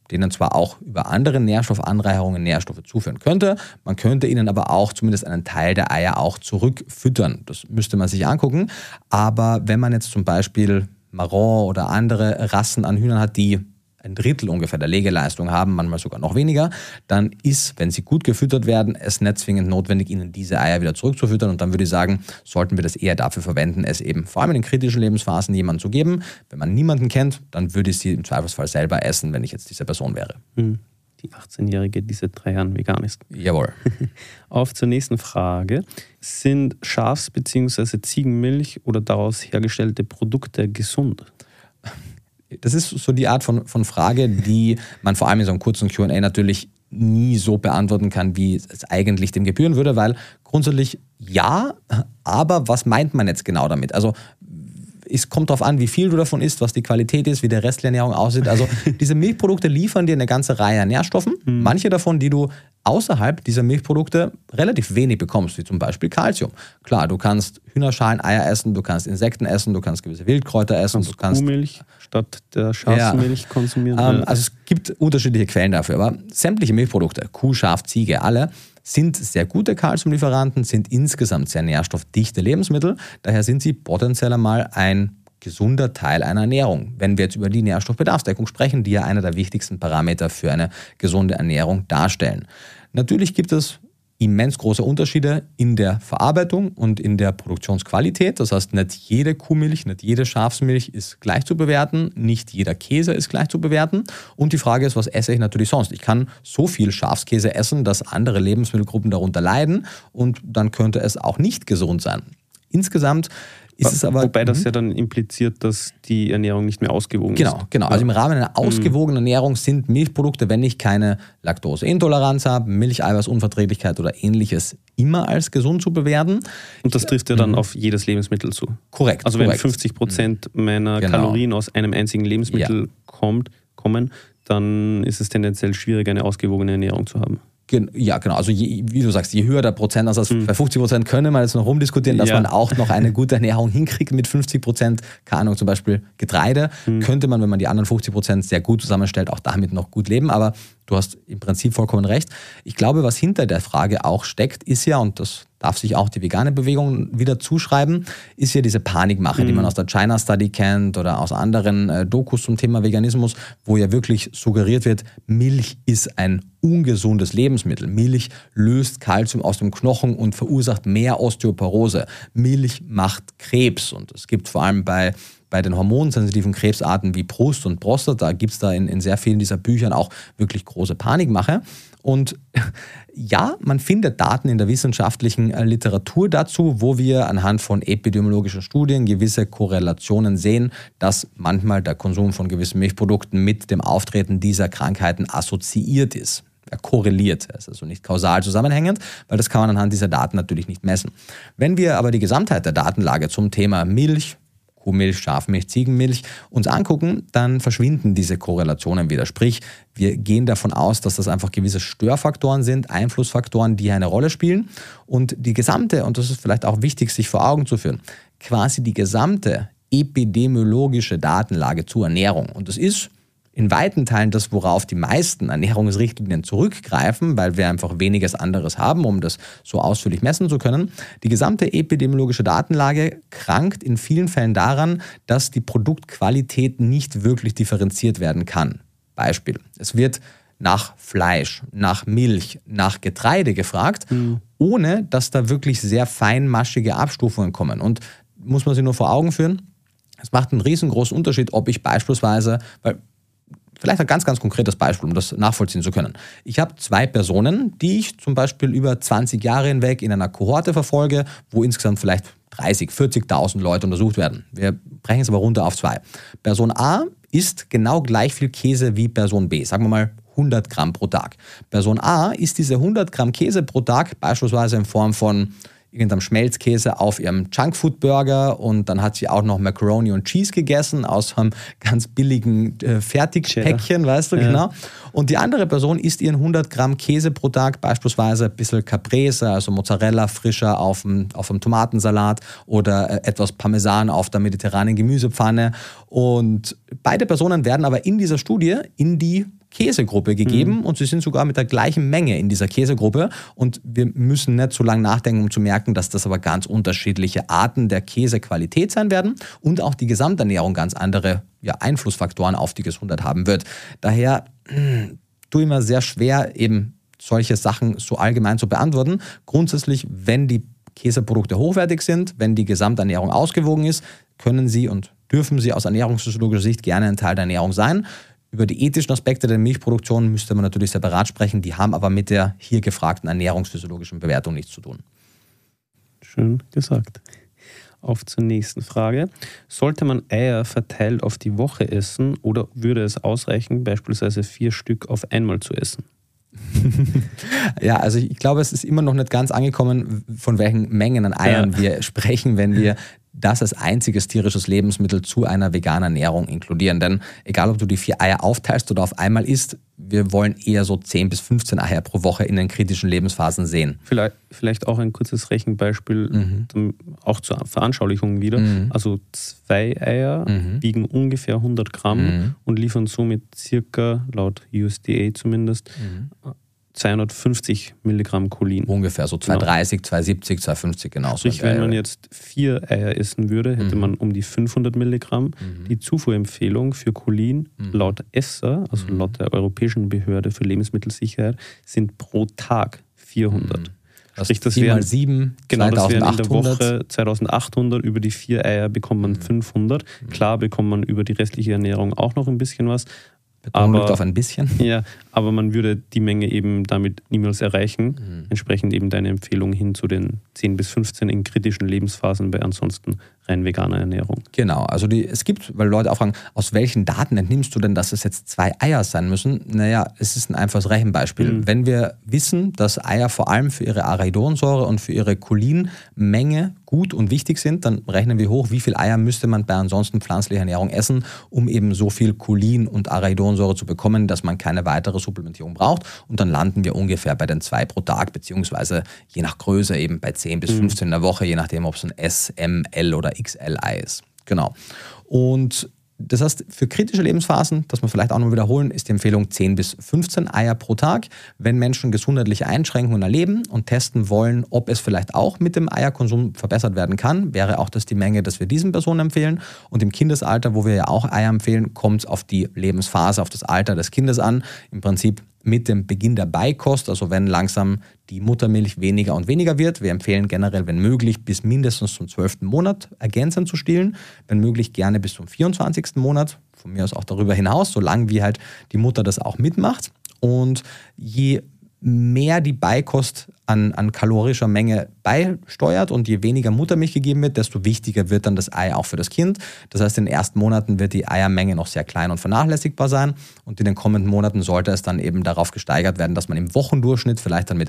denen zwar auch über andere Nährstoffanreicherungen Nährstoffe zuführen könnte, man könnte ihnen aber auch zumindest einen Teil der Eier auch zurückfüttern. Das müsste man sich angucken. Aber wenn man jetzt zum Beispiel Marron oder andere Rassen an Hühnern hat, die ein Drittel ungefähr der Legeleistung haben, manchmal sogar noch weniger, dann ist, wenn sie gut gefüttert werden, es nicht zwingend notwendig, ihnen diese Eier wieder zurückzufüttern. Und dann würde ich sagen, sollten wir das eher dafür verwenden, es eben vor allem in den kritischen Lebensphasen jemandem zu geben. Wenn man niemanden kennt, dann würde ich sie im Zweifelsfall selber essen, wenn ich jetzt diese Person wäre. Die 18-Jährige, die seit 3 Jahren vegan ist. Jawohl. Auf zur nächsten Frage. Sind Schafs- bzw. Ziegenmilch oder daraus hergestellte Produkte gesund? Das ist so die Art von Frage, die man vor allem in so einem kurzen Q&A natürlich nie so beantworten kann, wie es eigentlich dem gebühren würde, weil grundsätzlich ja, aber was meint man jetzt genau damit? Also es kommt darauf an, wie viel du davon isst, was die Qualität ist, wie der Rest der Ernährung aussieht. Also diese Milchprodukte liefern dir eine ganze Reihe an Nährstoffen. Manche davon, die du außerhalb dieser Milchprodukte relativ wenig bekommst, wie zum Beispiel Calcium. Klar, du kannst Hühnerschalen, Eier essen, du kannst Insekten essen, du kannst gewisse Wildkräuter essen. Du kannst Kuhmilch statt der Schafsmilch konsumieren. Also es gibt unterschiedliche Quellen dafür, aber sämtliche Milchprodukte, Kuh, Schaf, Ziege, alle, sind sehr gute Calciumlieferanten, sind insgesamt sehr nährstoffdichte Lebensmittel. Daher sind sie potenziell einmal ein gesunder Teil einer Ernährung. Wenn wir jetzt über die Nährstoffbedarfsdeckung sprechen, die ja einer der wichtigsten Parameter für eine gesunde Ernährung darstellen. Natürlich gibt es immens große Unterschiede in der Verarbeitung und in der Produktionsqualität. Das heißt, nicht jede Kuhmilch, nicht jede Schafsmilch ist gleich zu bewerten, nicht jeder Käse ist gleich zu bewerten. Und die Frage ist, was esse ich natürlich sonst? Ich kann so viel Schafskäse essen, dass andere Lebensmittelgruppen darunter leiden und dann könnte es auch nicht gesund sein. Insgesamt ist es aber... Wobei das ja dann impliziert, dass die Ernährung nicht mehr ausgewogen ist. Genau. Also im Rahmen einer ausgewogenen Ernährung sind Milchprodukte, wenn ich keine Laktoseintoleranz habe, Milcheiweißunverträglichkeit oder ähnliches, immer als gesund zu bewerten. Und das trifft ja dann auf jedes Lebensmittel zu. Korrekt. Also wenn 50% meiner Kalorien aus einem einzigen Lebensmittel kommen, dann ist es tendenziell schwierig, eine ausgewogene Ernährung zu haben. Ja, genau. Also wie du sagst, je höher der Prozentsatz, bei 50% können wir jetzt noch rumdiskutieren, dass man auch noch eine gute Ernährung hinkriegt mit 50%, keine Ahnung, zum Beispiel Getreide, könnte man, wenn man die anderen 50% sehr gut zusammenstellt, auch damit noch gut leben. Aber du hast im Prinzip vollkommen recht. Ich glaube, was hinter der Frage auch steckt, ist ja, und das darf sich auch die vegane Bewegung wieder zuschreiben, ist ja diese Panikmache, die man aus der China Study kennt oder aus anderen Dokus zum Thema Veganismus, wo ja wirklich suggeriert wird, Milch ist ein ungesundes Lebensmittel. Milch löst Kalzium aus dem Knochen und verursacht mehr Osteoporose. Milch macht Krebs und es gibt vor allem bei den hormonsensitiven Krebsarten wie Brust und Prostata, gibt es da in sehr vielen dieser Büchern auch wirklich große Panikmache. Und ja, man findet Daten in der wissenschaftlichen Literatur dazu, wo wir anhand von epidemiologischen Studien gewisse Korrelationen sehen, dass manchmal der Konsum von gewissen Milchprodukten mit dem Auftreten dieser Krankheiten assoziiert ist. Er korreliert, er ist also nicht kausal zusammenhängend, weil das kann man anhand dieser Daten natürlich nicht messen. Wenn wir aber die Gesamtheit der Datenlage zum Thema Milch, Kuhmilch, Schafmilch, Ziegenmilch uns angucken, dann verschwinden diese Korrelationen wieder. Sprich, wir gehen davon aus, dass das einfach gewisse Störfaktoren sind, Einflussfaktoren, die eine Rolle spielen. Und die gesamte, und das ist vielleicht auch wichtig, sich vor Augen zu führen, quasi die gesamte epidemiologische Datenlage zur Ernährung. Und das ist in weiten Teilen das, worauf die meisten Ernährungsrichtlinien zurückgreifen, weil wir einfach weniges anderes haben, um das so ausführlich messen zu können. Die gesamte epidemiologische Datenlage krankt in vielen Fällen daran, dass die Produktqualität nicht wirklich differenziert werden kann. Beispiel: Es wird nach Fleisch, nach Milch, nach Getreide gefragt, ohne dass da wirklich sehr feinmaschige Abstufungen kommen. Und muss man sich nur vor Augen führen, es macht einen riesengroßen Unterschied, ob ich beispielsweise, weil vielleicht ein ganz, ganz konkretes Beispiel, um das nachvollziehen zu können. Ich habe 2 Personen, die ich zum Beispiel über 20 Jahre hinweg in einer Kohorte verfolge, wo insgesamt vielleicht 30.000, 40.000 Leute untersucht werden. Wir brechen es aber runter auf 2. Person A isst genau gleich viel Käse wie Person B, sagen wir mal 100 Gramm pro Tag. Person A isst diese 100 Gramm Käse pro Tag beispielsweise in Form von irgendeinem Schmelzkäse auf ihrem Junkfood-Burger und dann hat sie auch noch Macaroni und Cheese gegessen aus einem ganz billigen Fertigpäckchen, weißt du, genau. Und die andere Person isst ihren 100 Gramm Käse pro Tag, beispielsweise ein bisschen Caprese, also Mozzarella frischer auf dem Tomatensalat oder etwas Parmesan auf der mediterranen Gemüsepfanne. Und beide Personen werden aber in dieser Studie in die Käsegruppe gegeben und sie sind sogar mit der gleichen Menge in dieser Käsegruppe und wir müssen nicht so lange nachdenken, um zu merken, dass das aber ganz unterschiedliche Arten der Käsequalität sein werden und auch die Gesamternährung ganz andere Einflussfaktoren auf die Gesundheit haben wird. Daher tue ich mir sehr schwer, eben solche Sachen so allgemein zu beantworten. Grundsätzlich, wenn die Käseprodukte hochwertig sind, wenn die Gesamternährung ausgewogen ist, können sie und dürfen sie aus ernährungsphysiologischer Sicht gerne ein Teil der Ernährung sein. Über die ethischen Aspekte der Milchproduktion müsste man natürlich separat sprechen, die haben aber mit der hier gefragten ernährungsphysiologischen Bewertung nichts zu tun. Schön gesagt. Auf zur nächsten Frage. Sollte man Eier verteilt auf die Woche essen oder würde es ausreichen, beispielsweise 4 Stück auf einmal zu essen? Ja, also ich glaube, es ist immer noch nicht ganz angekommen, von welchen Mengen an Eiern wir sprechen, wenn wir das als einziges tierisches Lebensmittel zu einer veganen Ernährung inkludieren. Denn egal, ob du die 4 Eier aufteilst oder auf einmal isst, wir wollen eher so 10 bis 15 Eier pro Woche in den kritischen Lebensphasen sehen. Vielleicht auch ein kurzes Rechenbeispiel, auch zur Veranschaulichung wieder. Also 2 Eier wiegen ungefähr 100 Gramm und liefern somit circa, laut USDA zumindest, 250 Milligramm Cholin. Ungefähr so 230, 270, 250, genau. Sprich, wenn man jetzt 4 Eier essen würde, hätte man um die 500 Milligramm. Die Zufuhrempfehlung für Cholin laut EFSA, also laut der Europäischen Behörde für Lebensmittelsicherheit, sind pro Tag 400. Sprich, das wären 7, genau, das wären in der 2800. Woche 2800. Über die 4 Eier bekommt man 500. Klar bekommt man über die restliche Ernährung auch noch ein bisschen was. Betonung liegt auf ein bisschen. Ja, aber man würde die Menge eben damit niemals erreichen. Entsprechend eben deine Empfehlung hin zu den 10 bis 15 in kritischen Lebensphasen bei ansonsten rein veganer Ernährung. Genau, also es gibt, weil Leute auch fragen, aus welchen Daten entnimmst du denn, dass es jetzt 2 Eier sein müssen? Naja, es ist ein einfaches Rechenbeispiel. Wenn wir wissen, dass Eier vor allem für ihre Arachidonsäure und für ihre Cholinmenge gut und wichtig sind, dann rechnen wir hoch, wie viel Eier müsste man bei ansonsten pflanzlicher Ernährung essen, um eben so viel Cholin und Arachidonsäure zu bekommen, dass man keine weitere Supplementierung braucht. Und dann landen wir ungefähr bei den 2 pro Tag, beziehungsweise je nach Größe eben bei 10 bis 15 in der Woche, je nachdem, ob es ein S, M, L oder XL-Ei ist. Genau. Und das heißt, für kritische Lebensphasen, das wir vielleicht auch noch wiederholen, ist die Empfehlung 10 bis 15 Eier pro Tag. Wenn Menschen gesundheitliche Einschränkungen erleben und testen wollen, ob es vielleicht auch mit dem Eierkonsum verbessert werden kann, wäre auch das die Menge, dass wir diesen Personen empfehlen. Und im Kindesalter, wo wir ja auch Eier empfehlen, kommt es auf die Lebensphase, auf das Alter des Kindes an. Im Prinzip mit dem Beginn der Beikost, also wenn langsam die Muttermilch weniger und weniger wird. Wir empfehlen generell, wenn möglich, bis mindestens zum 12. Monat ergänzend zu stillen. Wenn möglich, gerne bis zum 24. Monat. Von mir aus auch darüber hinaus, solange wie halt die Mutter das auch mitmacht. Und je mehr die Beikost an kalorischer Menge beisteuert und je weniger Muttermilch gegeben wird, desto wichtiger wird dann das Ei auch für das Kind. Das heißt, in den ersten Monaten wird die Eiermenge noch sehr klein und vernachlässigbar sein und in den kommenden Monaten sollte es dann eben darauf gesteigert werden, dass man im Wochendurchschnitt vielleicht dann mit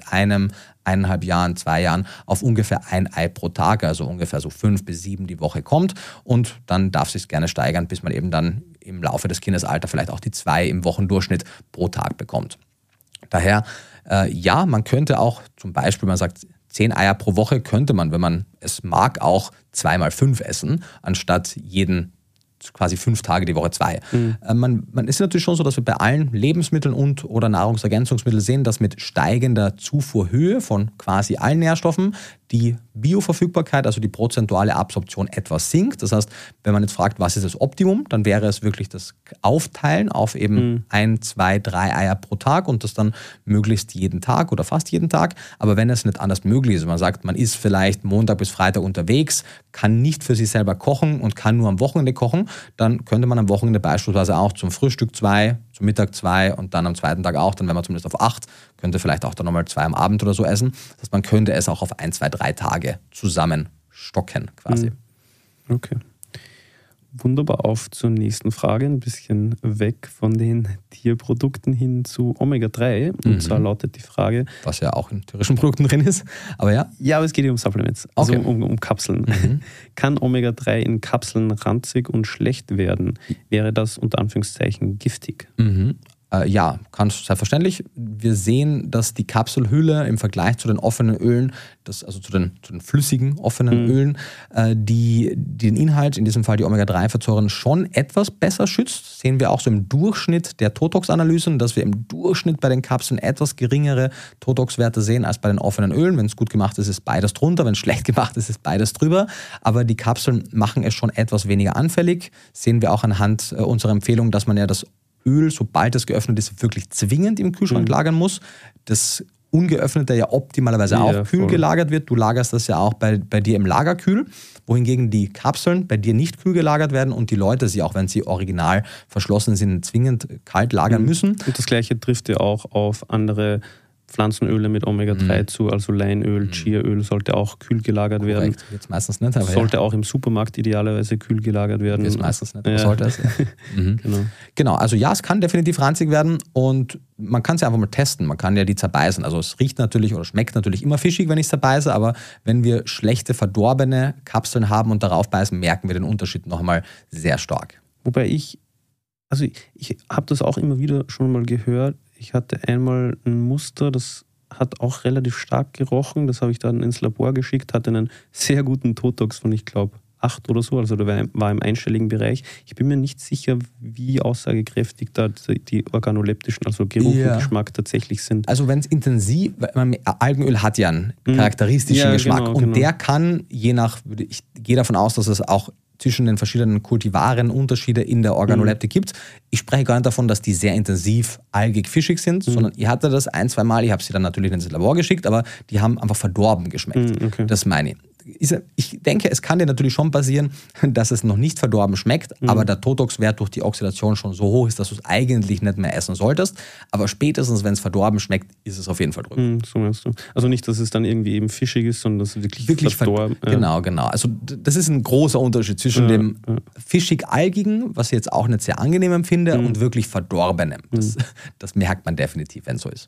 1,5 Jahren, 2 Jahren auf ungefähr 1 Ei pro Tag, also ungefähr so 5 bis 7 die Woche kommt und dann darf es sich gerne steigern, bis man eben dann im Laufe des Kindesalters vielleicht auch die 2 im Wochendurchschnitt pro Tag bekommt. Daher, ja, man könnte auch zum Beispiel, man sagt 10 Eier pro Woche, könnte man, wenn man es mag, auch 2 mal 5 essen, anstatt jeden quasi 5 Tage die Woche 2. Man ist natürlich schon so, dass wir bei allen Lebensmitteln und oder Nahrungsergänzungsmitteln sehen, dass mit steigender Zufuhrhöhe von quasi allen Nährstoffen die Bioverfügbarkeit, also die prozentuale Absorption etwas sinkt. Das heißt, wenn man jetzt fragt, was ist das Optimum, dann wäre es wirklich das Aufteilen auf eben 1, 2, 3 Eier pro Tag und das dann möglichst jeden Tag oder fast jeden Tag. Aber wenn es nicht anders möglich ist, man sagt, man ist vielleicht Montag bis Freitag unterwegs, kann nicht für sich selber kochen und kann nur am Wochenende kochen, dann könnte man am Wochenende beispielsweise auch zum Frühstück 2, zum Mittag 2 und dann am zweiten Tag auch, dann wären wir zumindest auf 8, könnte vielleicht auch dann nochmal 2 am Abend oder so essen. Das heißt, man könnte es auch auf 1, 2, 3 Tage zusammen stocken quasi. Okay. Wunderbar, auf zur nächsten Frage, ein bisschen weg von den Tierprodukten hin zu Omega-3. Und zwar lautet die Frage... Was ja auch in tierischen Produkten drin ist, aber ja. Ja, aber es geht hier um Supplements, also um Kapseln. Kann Omega-3 in Kapseln ranzig und schlecht werden? Wäre das unter Anführungszeichen giftig? Ja, ganz selbstverständlich. Wir sehen, dass die Kapselhülle im Vergleich zu den offenen Ölen, also zu den flüssigen offenen Ölen, die den Inhalt, in diesem Fall die Omega-3-Fettsäuren, schon etwas besser schützt. Sehen wir auch so im Durchschnitt der Totox-Analysen, dass wir im Durchschnitt bei den Kapseln etwas geringere Totox-Werte sehen als bei den offenen Ölen. Wenn es gut gemacht ist, ist beides drunter. Wenn es schlecht gemacht ist, ist beides drüber. Aber die Kapseln machen es schon etwas weniger anfällig. Sehen wir auch anhand unserer Empfehlung, dass man ja das Öl, sobald es geöffnet ist, wirklich zwingend im Kühlschrank lagern muss. Das Ungeöffnete ja optimalerweise auch kühl gelagert wird. Du lagerst das ja auch bei dir im Lagerkühl, wohingegen die Kapseln bei dir nicht kühl gelagert werden und die Leute sie, auch wenn sie original verschlossen sind, zwingend kalt lagern müssen. Und das Gleiche trifft ja auch auf andere Pflanzenöle mit Omega-3 zu, also Leinöl, Chiaöl sollte auch kühl gelagert werden. Jetzt meistens nicht, aber sollte auch im Supermarkt idealerweise kühl gelagert werden. Jetzt meistens nicht, aber sollte es. Genau, also ja, es kann definitiv ranzig werden und man kann es ja einfach mal testen. Man kann ja die zerbeißen. Also es riecht natürlich oder schmeckt natürlich immer fischig, wenn ich es zerbeiße, aber wenn wir schlechte, verdorbene Kapseln haben und darauf beißen, merken wir den Unterschied noch einmal sehr stark. Wobei ich habe das auch immer wieder schon mal gehört. Ich hatte einmal ein Muster, das hat auch relativ stark gerochen. Das habe ich dann ins Labor geschickt, hatte einen sehr guten Totox von, ich glaube, 8 oder so. Also der war im einstelligen Bereich. Ich bin mir nicht sicher, wie aussagekräftig da die organoleptischen, also Geruch und Geschmack tatsächlich sind. Also wenn es intensiv, Algenöl hat ja einen charakteristischen Geschmack und der kann, ich gehe davon aus, dass es auch zwischen den verschiedenen Kultivaren Unterschiede in der Organoleptik gibt. Ich spreche gar nicht davon, dass die sehr intensiv algig fischig sind, sondern ich hatte das 1-2 Mal, ich habe sie dann natürlich ins Labor geschickt, aber die haben einfach verdorben geschmeckt. Das meine ich. Ich denke, es kann dir natürlich schon passieren, dass es noch nicht verdorben schmeckt, aber der Totox-Wert durch die Oxidation schon so hoch ist, dass du es eigentlich nicht mehr essen solltest. Aber spätestens, wenn es verdorben schmeckt, ist es auf jeden Fall drüber. So meinst du. Also nicht, dass es dann irgendwie eben fischig ist, sondern dass es wirklich verdorben ist. Genau. Also das ist ein großer Unterschied zwischen dem fischig-algigen, was ich jetzt auch nicht sehr angenehm empfinde, und wirklich verdorbenem. Das merkt man definitiv, wenn es so ist.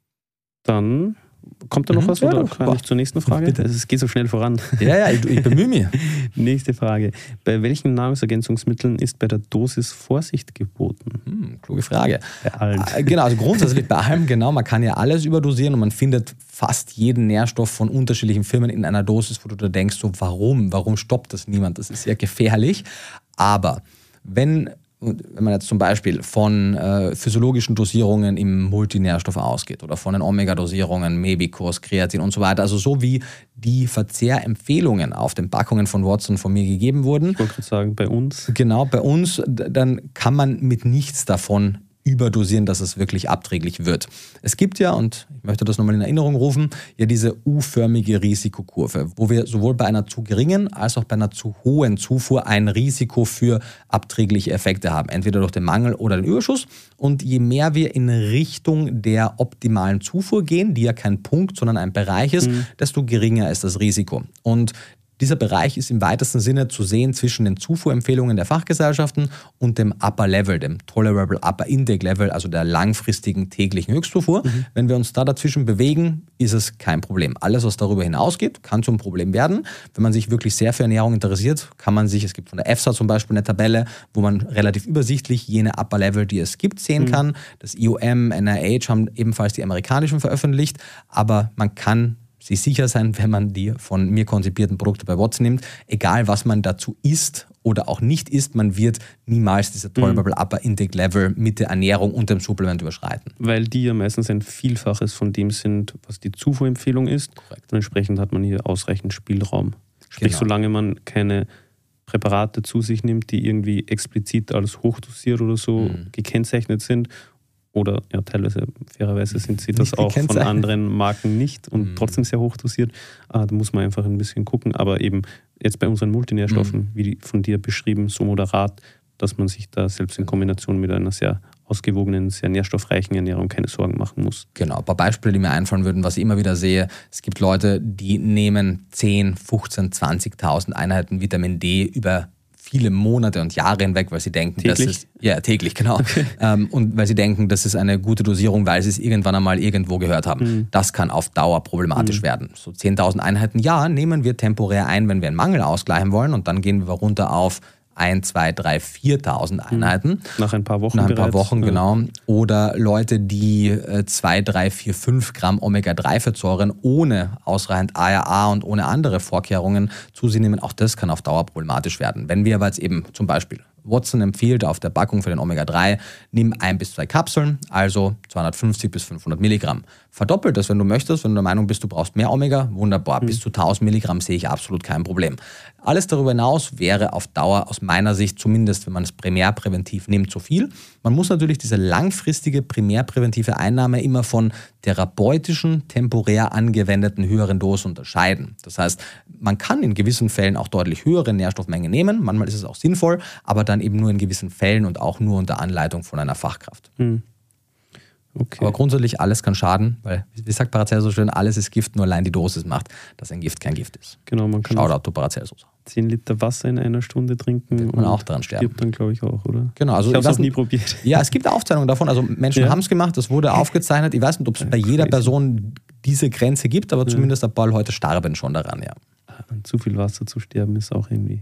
Dann kommt da noch was oder kann ich zur nächsten Frage? Bitte. Es geht so schnell voran. Ja, ich bemühe mich. Nächste Frage. Bei welchen Nahrungsergänzungsmitteln ist bei der Dosis Vorsicht geboten? Kluge Frage. Bei allen. Genau, also grundsätzlich bei allem, genau. Man kann ja alles überdosieren und man findet fast jeden Nährstoff von unterschiedlichen Firmen in einer Dosis, wo du da denkst, so warum stoppt das niemand? Das ist sehr gefährlich. Aber wenn man jetzt zum Beispiel von physiologischen Dosierungen im Multinährstoff ausgeht oder von den Omega-Dosierungen, Mebicurs, Kreatin und so weiter, also so wie die Verzehrempfehlungen auf den Packungen von Watson von mir gegeben wurden. Ich wollte gerade sagen, bei uns. Genau, bei uns, dann kann man mit nichts davon überdosieren, dass es wirklich abträglich wird. Es gibt ja, und ich möchte das nochmal in Erinnerung rufen, ja diese U-förmige Risikokurve, wo wir sowohl bei einer zu geringen als auch bei einer zu hohen Zufuhr ein Risiko für abträgliche Effekte haben, entweder durch den Mangel oder den Überschuss. Und je mehr wir in Richtung der optimalen Zufuhr gehen, die ja kein Punkt, sondern ein Bereich ist, desto geringer ist das Risiko. Und dieser Bereich ist im weitesten Sinne zu sehen zwischen den Zufuhrempfehlungen der Fachgesellschaften und dem Upper Level, dem Tolerable Upper Intake Level, also der langfristigen täglichen Höchstzufuhr. Wenn wir uns da dazwischen bewegen, ist es kein Problem. Alles, was darüber hinausgeht, kann zum Problem werden. Wenn man sich wirklich sehr für Ernährung interessiert, kann man sich, es gibt von der EFSA zum Beispiel eine Tabelle, wo man relativ übersichtlich jene Upper Level, die es gibt, sehen kann. Das IOM, NIH haben ebenfalls die amerikanischen veröffentlicht, aber man kann sich sicher sein, wenn man die von mir konzipierten Produkte bei Watson nimmt, egal was man dazu isst oder auch nicht isst, man wird niemals diese Tolerable Upper Intake Level mit der Ernährung und dem Supplement überschreiten. Weil die ja meistens ein Vielfaches von dem sind, was die Zufuhrempfehlung ist. Korrekt. Und entsprechend hat man hier ausreichend Spielraum. Sprich, solange man keine Präparate zu sich nimmt, die irgendwie explizit als hochdosiert oder so gekennzeichnet sind, oder ja, teilweise, fairerweise sind sie das auch von anderen Marken nicht und trotzdem sehr hoch dosiert. Da muss man einfach ein bisschen gucken. Aber eben jetzt bei unseren Multinährstoffen, wie von dir beschrieben, so moderat, dass man sich da selbst in Kombination mit einer sehr ausgewogenen, sehr nährstoffreichen Ernährung keine Sorgen machen muss. Genau, ein paar Beispiele, die mir einfallen würden, was ich immer wieder sehe. Es gibt Leute, die nehmen 10, 15, 20.000 Einheiten Vitamin D über viele Monate und Jahre hinweg, weil sie denken, täglich? Das ist... Ja, täglich, genau. Okay. Und weil sie denken, das ist eine gute Dosierung, weil sie es irgendwann einmal irgendwo gehört haben. Das kann auf Dauer problematisch werden. So 10.000 Einheiten, ja, nehmen wir temporär ein, wenn wir einen Mangel ausgleichen wollen und dann gehen wir runter auf 1, 2, 3, 4.000 Einheiten. Nach ein paar Wochen Nach ein bereits. paar Wochen, genau. Oder Leute, die 2, 3, 4, 5 Gramm Omega-3-Fettsäuren ohne ausreichend ARA und ohne andere Vorkehrungen zu sich nehmen. Auch das kann auf Dauer problematisch werden. Wenn wir aber jetzt eben zum Beispiel Watson empfiehlt auf der Packung für den Omega-3, nimm 1 bis 2 Kapseln, also 250 bis 500 Milligramm. Verdoppelt das, wenn du möchtest, wenn du der Meinung bist, du brauchst mehr Omega, wunderbar, bis zu 1000 Milligramm sehe ich absolut kein Problem. Alles darüber hinaus wäre auf Dauer aus meiner Sicht, zumindest wenn man es primärpräventiv nimmt, zu viel. Man muss natürlich diese langfristige primärpräventive Einnahme immer von therapeutischen, temporär angewendeten höheren Dosen unterscheiden. Das heißt, man kann in gewissen Fällen auch deutlich höhere Nährstoffmengen nehmen, manchmal ist es auch sinnvoll, aber dann eben nur in gewissen Fällen und auch nur unter Anleitung von einer Fachkraft. Okay. Aber grundsätzlich alles kann schaden, weil, wie sagt Paracelsus so schön, alles ist Gift, nur allein die Dosis macht, dass ein Gift kein Gift ist. Genau, man kann Shoutout to Paracelsus. 10 Liter Wasser in einer Stunde trinken Wird man auch daran sterben. Stirbt dann, glaube ich, auch, oder? Genau, also ich habe es noch nie probiert. Ja, es gibt Aufzeichnungen davon, also Menschen haben es gemacht, das wurde aufgezeichnet. Ich weiß nicht, ob es bei jeder Person diese Grenze gibt, aber zumindest ein paar Leute starben schon daran, ja. An zu viel Wasser zu sterben ist auch irgendwie...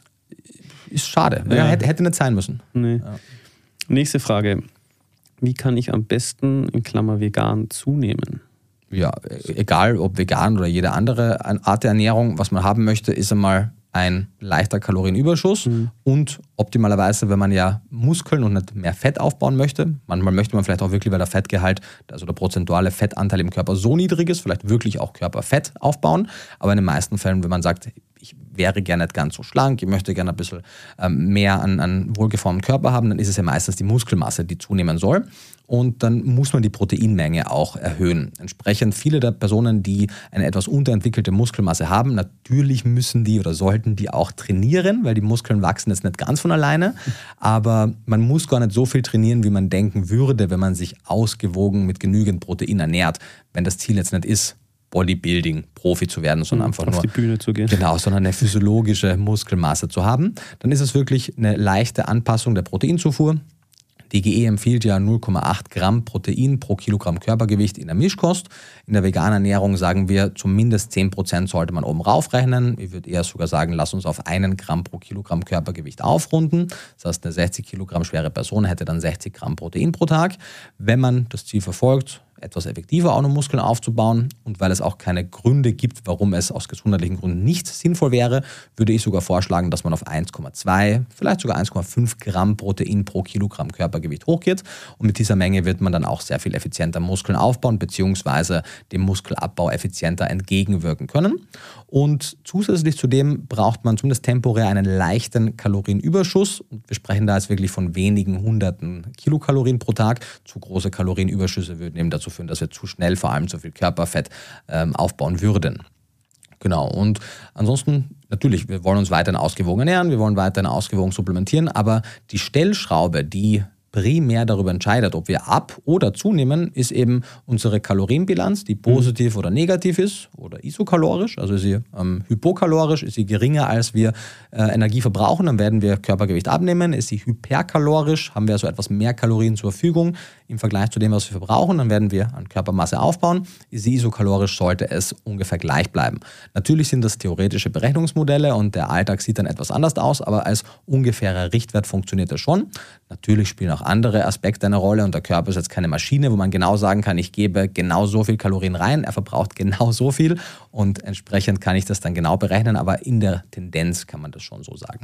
Ist schade, ja. Hätte nicht sein müssen. Nee. Ja. Nächste Frage. Wie kann ich am besten, in Klammer vegan, zunehmen? Ja, egal ob vegan oder jede andere Art der Ernährung, was man haben möchte, ist einmal ein leichter Kalorienüberschuss und optimalerweise, wenn man ja Muskeln und nicht mehr Fett aufbauen möchte, manchmal möchte man vielleicht auch wirklich, weil der Fettgehalt, also der prozentuale Fettanteil im Körper so niedrig ist, vielleicht wirklich auch Körperfett aufbauen, aber in den meisten Fällen, wenn man sagt, ich wäre gerne nicht ganz so schlank, ich möchte gerne ein bisschen mehr an wohlgeformten Körper haben, dann ist es ja meistens die Muskelmasse, die zunehmen soll. Und dann muss man die Proteinmenge auch erhöhen. Entsprechend viele der Personen, die eine etwas unterentwickelte Muskelmasse haben, natürlich müssen die oder sollten die auch trainieren, weil die Muskeln wachsen jetzt nicht ganz von alleine. Aber man muss gar nicht so viel trainieren, wie man denken würde, wenn man sich ausgewogen mit genügend Protein ernährt. Wenn das Ziel jetzt nicht ist, Bodybuilding-Profi zu werden, sondern einfach auf nur die Bühne zu gehen. Genau, sondern eine physiologische Muskelmasse zu haben, dann ist es wirklich eine leichte Anpassung der Proteinzufuhr. Die GE empfiehlt ja 0,8 Gramm Protein pro Kilogramm Körpergewicht in der Mischkost. In der veganen Ernährung sagen wir, zumindest 10% sollte man oben raufrechnen. Ich würde eher sogar sagen, lass uns auf 1 Gramm pro Kilogramm Körpergewicht aufrunden. Das heißt, eine 60 Kilogramm schwere Person hätte dann 60 Gramm Protein pro Tag. Wenn man das Ziel verfolgt, etwas effektiver auch noch Muskeln aufzubauen und weil es auch keine Gründe gibt, warum es aus gesundheitlichen Gründen nicht sinnvoll wäre, würde ich sogar vorschlagen, dass man auf 1,2, vielleicht sogar 1,5 Gramm Protein pro Kilogramm Körpergewicht hochgeht und mit dieser Menge wird man dann auch sehr viel effizienter Muskeln aufbauen bzw. dem Muskelabbau effizienter entgegenwirken können. Und zusätzlich zu dem braucht man zumindest temporär einen leichten Kalorienüberschuss. Wir sprechen da jetzt wirklich von wenigen hunderten Kilokalorien pro Tag. Zu große Kalorienüberschüsse würden eben dazu führen, dass wir zu schnell vor allem zu viel Körperfett aufbauen würden. Genau, und ansonsten natürlich, wir wollen uns weiterhin ausgewogen ernähren, wir wollen weiterhin ausgewogen supplementieren, aber die Stellschraube, die primär darüber entscheidet, ob wir ab- oder zunehmen, ist eben unsere Kalorienbilanz, die positiv oder negativ ist oder isokalorisch, also ist sie hypokalorisch, ist sie geringer, als wir Energie verbrauchen, dann werden wir Körpergewicht abnehmen, ist sie hyperkalorisch, haben wir also etwas mehr Kalorien zur Verfügung im Vergleich zu dem, was wir verbrauchen, dann werden wir an Körpermasse aufbauen, ist sie isokalorisch, sollte es ungefähr gleich bleiben. Natürlich sind das theoretische Berechnungsmodelle und der Alltag sieht dann etwas anders aus, aber als ungefährer Richtwert funktioniert das schon. Natürlich spielen auch andere Aspekte eine Rolle und der Körper ist jetzt keine Maschine, wo man genau sagen kann, ich gebe genau so viel Kalorien rein, er verbraucht genau so viel und entsprechend kann ich das dann genau berechnen, aber in der Tendenz kann man das schon so sagen.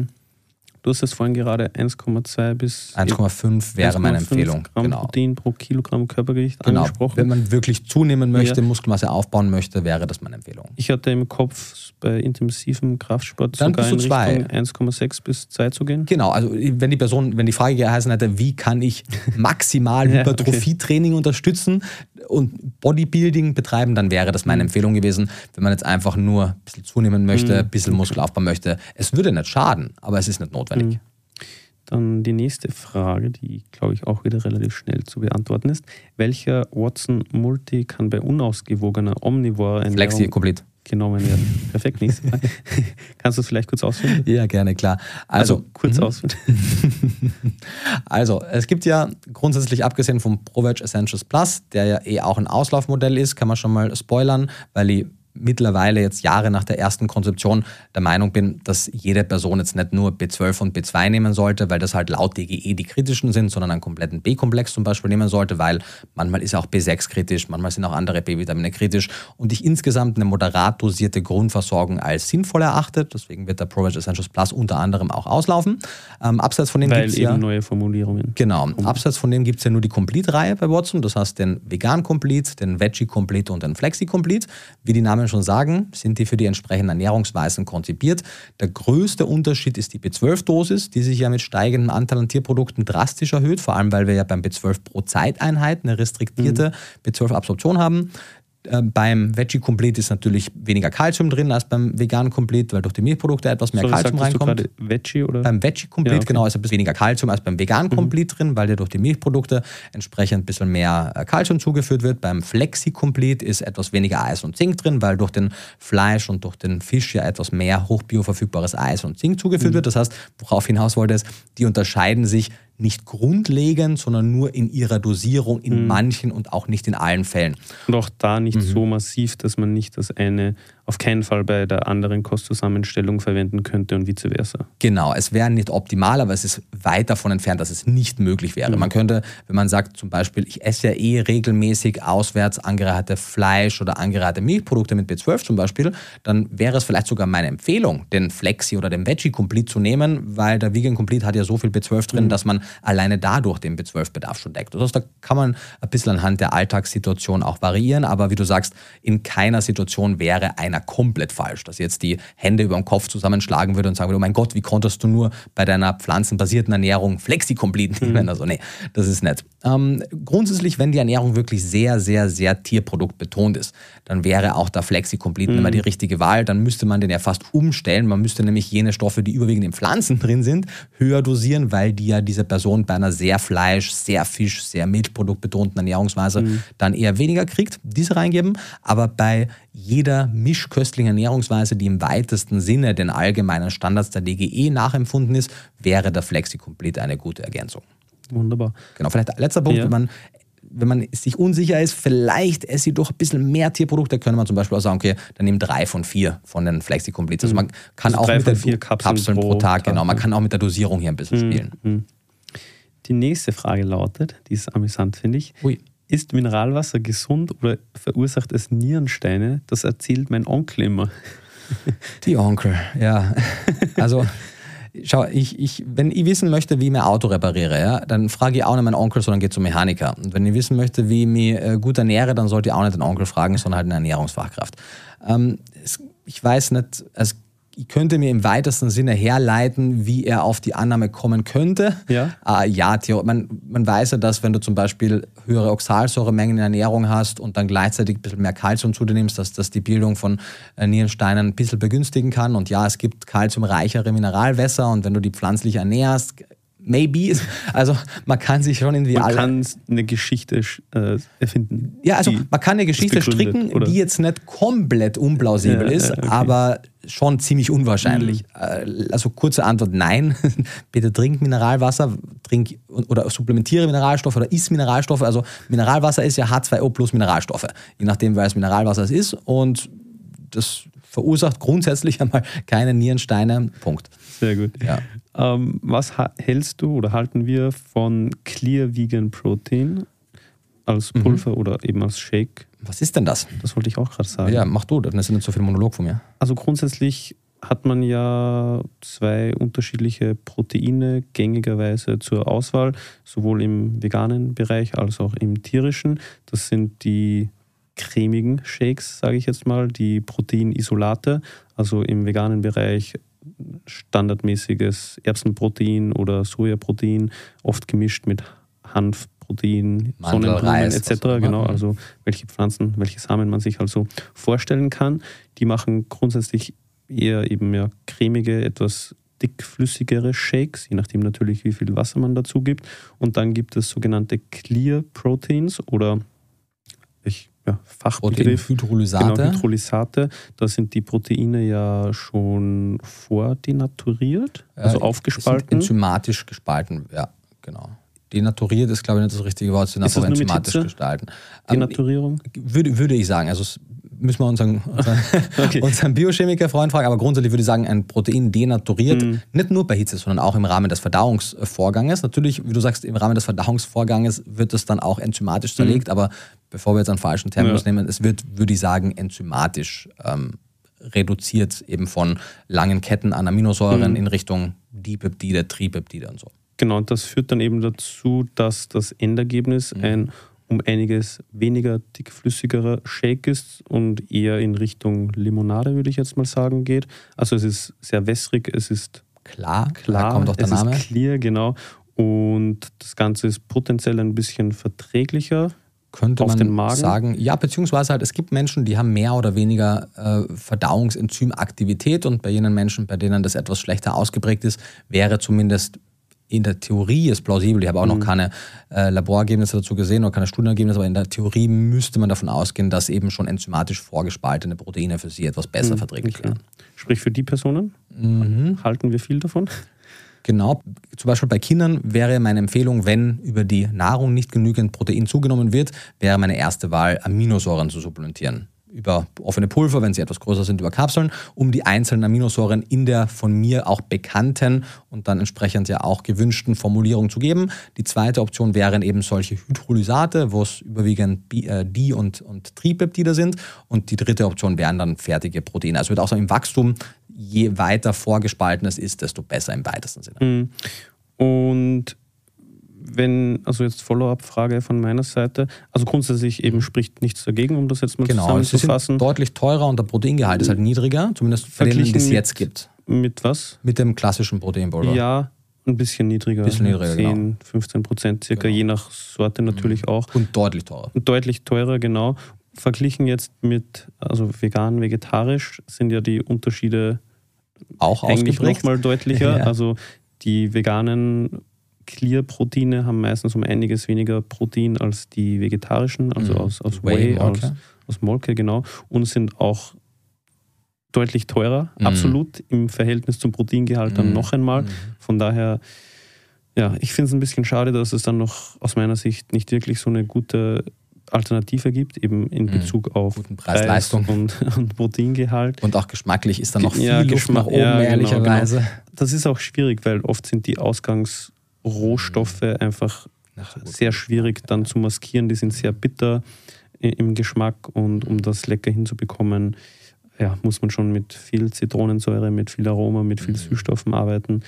Du hast es vorhin gerade 1,2 bis 1,5 wäre meine Empfehlung. Gramm Genau. Protein pro Kilogramm Körpergewicht angesprochen. Wenn man wirklich zunehmen möchte, Muskelmasse aufbauen möchte, wäre das meine Empfehlung. Ich hatte im Kopf, bei intensivem Kraftsport Dann sogar bist in du Richtung 1,6 bis 2 zu gehen. Genau, also wenn die Frage geheißen hätte, wie kann ich maximal Hypertrophietraining unterstützen und Bodybuilding betreiben, dann wäre das meine Empfehlung gewesen. Wenn man jetzt einfach nur ein bisschen zunehmen möchte, ein bisschen Muskel aufbauen möchte, es würde nicht schaden, aber es ist nicht notwendig. Dann die nächste Frage, die, glaube ich, auch wieder relativ schnell zu beantworten ist. Welcher Watson Multi kann bei unausgewogener omnivorer Ernährung Flexi, komplett genommen werden? Perfekt, nächste Frage. Kannst du es vielleicht kurz ausführen? Ja, gerne, klar. Also kurz ausführen. Also, es gibt ja grundsätzlich, abgesehen vom ProVeg Essentials Plus, der ja auch ein Auslaufmodell ist, kann man schon mal spoilern, weil ich mittlerweile jetzt Jahre nach der ersten Konzeption der Meinung bin, dass jede Person jetzt nicht nur B12 und B2 nehmen sollte, weil das halt laut DGE die kritischen sind, sondern einen kompletten B-Komplex zum Beispiel nehmen sollte, weil manchmal ist auch B6 kritisch, manchmal sind auch andere B-Vitamine kritisch und ich insgesamt eine moderat dosierte Grundversorgung als sinnvoll erachte. Deswegen wird der ProVeg Essentials Plus unter anderem auch auslaufen. Abseits von dem gibt es ja neue Formulierungen. Genau. Abseits von dem gibt es ja nur die Complete-Reihe bei Watson. Das heißt den Vegan Complete, den Veggie Complete und den Flexi Complete. Wie die Namen schon sagen, sind die für die entsprechenden Ernährungsweisen konzipiert. Der größte Unterschied ist die B12-Dosis, die sich ja mit steigendem Anteil an Tierprodukten drastisch erhöht, vor allem weil wir ja beim B12 pro Zeiteinheit eine restriktierte B12-Absorption haben. Beim Veggie Complete ist natürlich weniger Kalzium drin als beim Vegan Complete, weil durch die Milchprodukte etwas mehr Kalzium reinkommt. Du Veggie, oder? Beim Veggie Complete, genau, ist ein bisschen weniger Kalzium als beim Vegan Complete drin, weil dir durch die Milchprodukte entsprechend ein bisschen mehr Kalzium zugeführt wird. Beim Flexi Complete ist etwas weniger Eisen und Zink drin, weil durch den Fleisch und durch den Fisch ja etwas mehr hochbioverfügbares Eisen und Zink zugeführt wird. Das heißt, worauf hinaus wollte, ist, die unterscheiden sich nicht grundlegend, sondern nur in ihrer Dosierung in manchen und auch nicht in allen Fällen. Und auch da nicht so massiv, dass man nicht das eine auf keinen Fall bei der anderen Kostzusammenstellung verwenden könnte und vice versa. Genau, es wäre nicht optimal, aber es ist weit davon entfernt, dass es nicht möglich wäre. Man könnte, wenn man sagt zum Beispiel, ich esse ja regelmäßig auswärts angereicherte Fleisch oder angereicherte Milchprodukte mit B12 zum Beispiel, dann wäre es vielleicht sogar meine Empfehlung, den Flexi oder den Veggie Complete zu nehmen, weil der Vegan Complete hat ja so viel B12 drin, dass man alleine dadurch den B12-Bedarf schon deckt. Das heißt, da kann man ein bisschen anhand der Alltagssituation auch variieren, aber wie du sagst, in keiner Situation wäre einer komplett falsch, dass jetzt die Hände über dem Kopf zusammenschlagen würde und sagen würde, oh mein Gott, wie konntest du nur bei deiner pflanzenbasierten Ernährung Flexi-Complete nehmen? Also nee, das ist nicht. Grundsätzlich, wenn die Ernährung wirklich sehr, sehr, sehr tierproduktbetont ist, dann wäre auch der Flexi-Complete immer die richtige Wahl. Dann müsste man den ja fast umstellen. Man müsste nämlich jene Stoffe, die überwiegend in Pflanzen drin sind, höher dosieren, weil die ja diese Person bei einer sehr Fleisch-, sehr Fisch-, sehr Milchproduktbetonten Ernährungsweise dann eher weniger kriegt, diese reingeben. Aber bei jeder mischköstlichen Ernährungsweise, die im weitesten Sinne den allgemeinen Standards der DGE nachempfunden ist, wäre der Flexi Complete eine gute Ergänzung. Wunderbar. Genau, vielleicht letzter Punkt, wenn man sich unsicher ist, vielleicht esse ich doch ein bisschen mehr Tierprodukte, können wir zum Beispiel auch sagen, okay, dann nimm 3 von 4 von den Flexi Completes. Also man kann auch mit den 4 Kapseln pro Tag, genau, man kann auch mit der Dosierung hier ein bisschen spielen. Die nächste Frage lautet, die ist amüsant, finde ich. Ui. Ist Mineralwasser gesund oder verursacht es Nierensteine? Das erzählt mein Onkel immer. Die Onkel, ja. Also, schau, wenn ich wissen möchte, wie ich mein Auto repariere, ja, dann frage ich auch nicht meinen Onkel, sondern gehe zum Mechaniker. Und wenn ich wissen möchte, wie ich mich gut ernähre, dann sollte ich auch nicht den Onkel fragen, sondern halt eine Ernährungsfachkraft. Ich weiß nicht, ich könnte mir im weitesten Sinne herleiten, wie er auf die Annahme kommen könnte. Ja? Man weiß ja, dass wenn du zum Beispiel höhere Oxalsäuremengen in der Ernährung hast und dann gleichzeitig ein bisschen mehr Kalzium zu dir nimmst, dass das die Bildung von Nierensteinen ein bisschen begünstigen kann. Und ja, es gibt kalziumreichere Mineralwässer und wenn du die pflanzlich ernährst, maybe. Also man kann sich schon irgendwie Man kann eine Geschichte erfinden. Ja, also man kann eine Geschichte stricken, oder? Die jetzt nicht komplett unplausibel ist, okay, aber schon ziemlich unwahrscheinlich. Also kurze Antwort, nein. Bitte trink Mineralwasser, oder supplementiere Mineralstoffe oder iss Mineralstoffe. Also Mineralwasser ist ja H2O plus Mineralstoffe, je nachdem, welches Mineralwasser es ist. Und das verursacht grundsätzlich einmal keine Nierensteine. Punkt. Sehr gut. Ja. Was hältst du oder halten wir von Clear Vegan Protein als Pulver oder eben als Shake? Was ist denn das? Das wollte ich auch gerade sagen. Ja, mach du, das ist nicht so viel Monolog von mir. Also grundsätzlich hat man ja 2 unterschiedliche Proteine gängigerweise zur Auswahl, sowohl im veganen Bereich als auch im tierischen. Das sind die cremigen Shakes, sage ich jetzt mal, die Proteinisolate, also im veganen Bereich standardmäßiges Erbsenprotein oder Sojaprotein, oft gemischt mit Hanfprotein, Sonnenblumen etc. Genau, also welche Pflanzen, welche Samen man sich also vorstellen kann. Die machen grundsätzlich eher eben ja cremige, etwas dickflüssigere Shakes, je nachdem natürlich, wie viel Wasser man dazu gibt. Und dann gibt es sogenannte Clear Proteins oder Fachbegriff. Hydrolysate. Genau, Hydrolysate. Da sind die Proteine ja schon vordenaturiert, also aufgespalten. Sind enzymatisch gespalten, ja, genau. Denaturiert ist, glaube ich, nicht das richtige Wort, sondern einfach enzymatisch gestalten. Denaturierung? Würde ich sagen. Also müssen wir unseren Biochemiker-Freund fragen, aber grundsätzlich würde ich sagen, ein Protein denaturiert, nicht nur bei Hitze, sondern auch im Rahmen des Verdauungsvorganges. Natürlich, wie du sagst, im Rahmen des Verdauungsvorganges wird es dann auch enzymatisch zerlegt, aber bevor wir jetzt einen falschen Terminus nehmen, es wird, würde ich sagen, enzymatisch reduziert eben von langen Ketten an Aminosäuren in Richtung Dipeptide, Tripeptide und so. Genau, und das führt dann eben dazu, dass das Endergebnis ein um einiges weniger dickflüssigerer Shake ist und eher in Richtung Limonade, würde ich jetzt mal sagen, geht. Also es ist sehr wässrig, es ist klar, da kommt auch der Name. Es ist clear, genau. Und das Ganze ist potenziell ein bisschen verträglicher. Könnte auf man den Magen sagen, ja, beziehungsweise halt, es gibt Menschen, die haben mehr oder weniger Verdauungsenzymaktivität und bei jenen Menschen, bei denen das etwas schlechter ausgeprägt ist, wäre zumindest in der Theorie ist plausibel. Ich habe auch noch keine Laborergebnisse dazu gesehen oder keine Studienergebnisse, aber in der Theorie müsste man davon ausgehen, dass eben schon enzymatisch vorgespaltene Proteine für sie etwas besser verträglich wären. Sprich für die Personen, halten wir viel davon? Genau, zum Beispiel bei Kindern wäre meine Empfehlung, wenn über die Nahrung nicht genügend Protein zugenommen wird, wäre meine erste Wahl, Aminosäuren zu supplementieren. Über offene Pulver, wenn sie etwas größer sind, über Kapseln, um die einzelnen Aminosäuren in der von mir auch bekannten und dann entsprechend ja auch gewünschten Formulierung zu geben. Die zweite Option wären eben solche Hydrolysate, wo es überwiegend Di- und Tripeptide sind. Und die dritte Option wären dann fertige Proteine. Also wird auch so im Wachstum, je weiter vorgespalten es ist, desto besser im weitesten Sinne. Und wenn, also jetzt Follow-up-Frage von meiner Seite, also grundsätzlich eben spricht nichts dagegen, um das jetzt mal zusammenzufassen. Sind deutlich teurer und der Proteingehalt ist halt niedriger, zumindest bei denen, die es jetzt gibt. Mit was? Mit dem klassischen Proteinpulver. Ja, ein bisschen niedriger. 10, 15% circa, je nach Sorte natürlich auch. Und deutlich teurer. Und deutlich teurer, genau. Verglichen jetzt mit, also vegan, vegetarisch, sind ja die Unterschiede auch eigentlich nochmal deutlicher. Ja. Also die veganen Clear-Proteine haben meistens um einiges weniger Protein als die vegetarischen, also aus Whey, aus Molke, genau. Und sind auch deutlich teurer, absolut im Verhältnis zum Proteingehalt dann noch einmal. Von daher, ja, ich finde es ein bisschen schade, dass es dann noch aus meiner Sicht nicht wirklich so eine gute Alternative gibt, eben in Bezug auf Preis-Leistung und Proteingehalt. Und auch geschmacklich ist da noch viel Luft nach oben, ehrlicherweise. Genau. Das ist auch schwierig, weil oft sind die Ausgangsrohstoffe einfach sehr schwierig dann zu maskieren. Die sind sehr bitter im Geschmack und um das lecker hinzubekommen, ja, muss man schon mit viel Zitronensäure, mit viel Aroma, mit viel Süßstoffen arbeiten.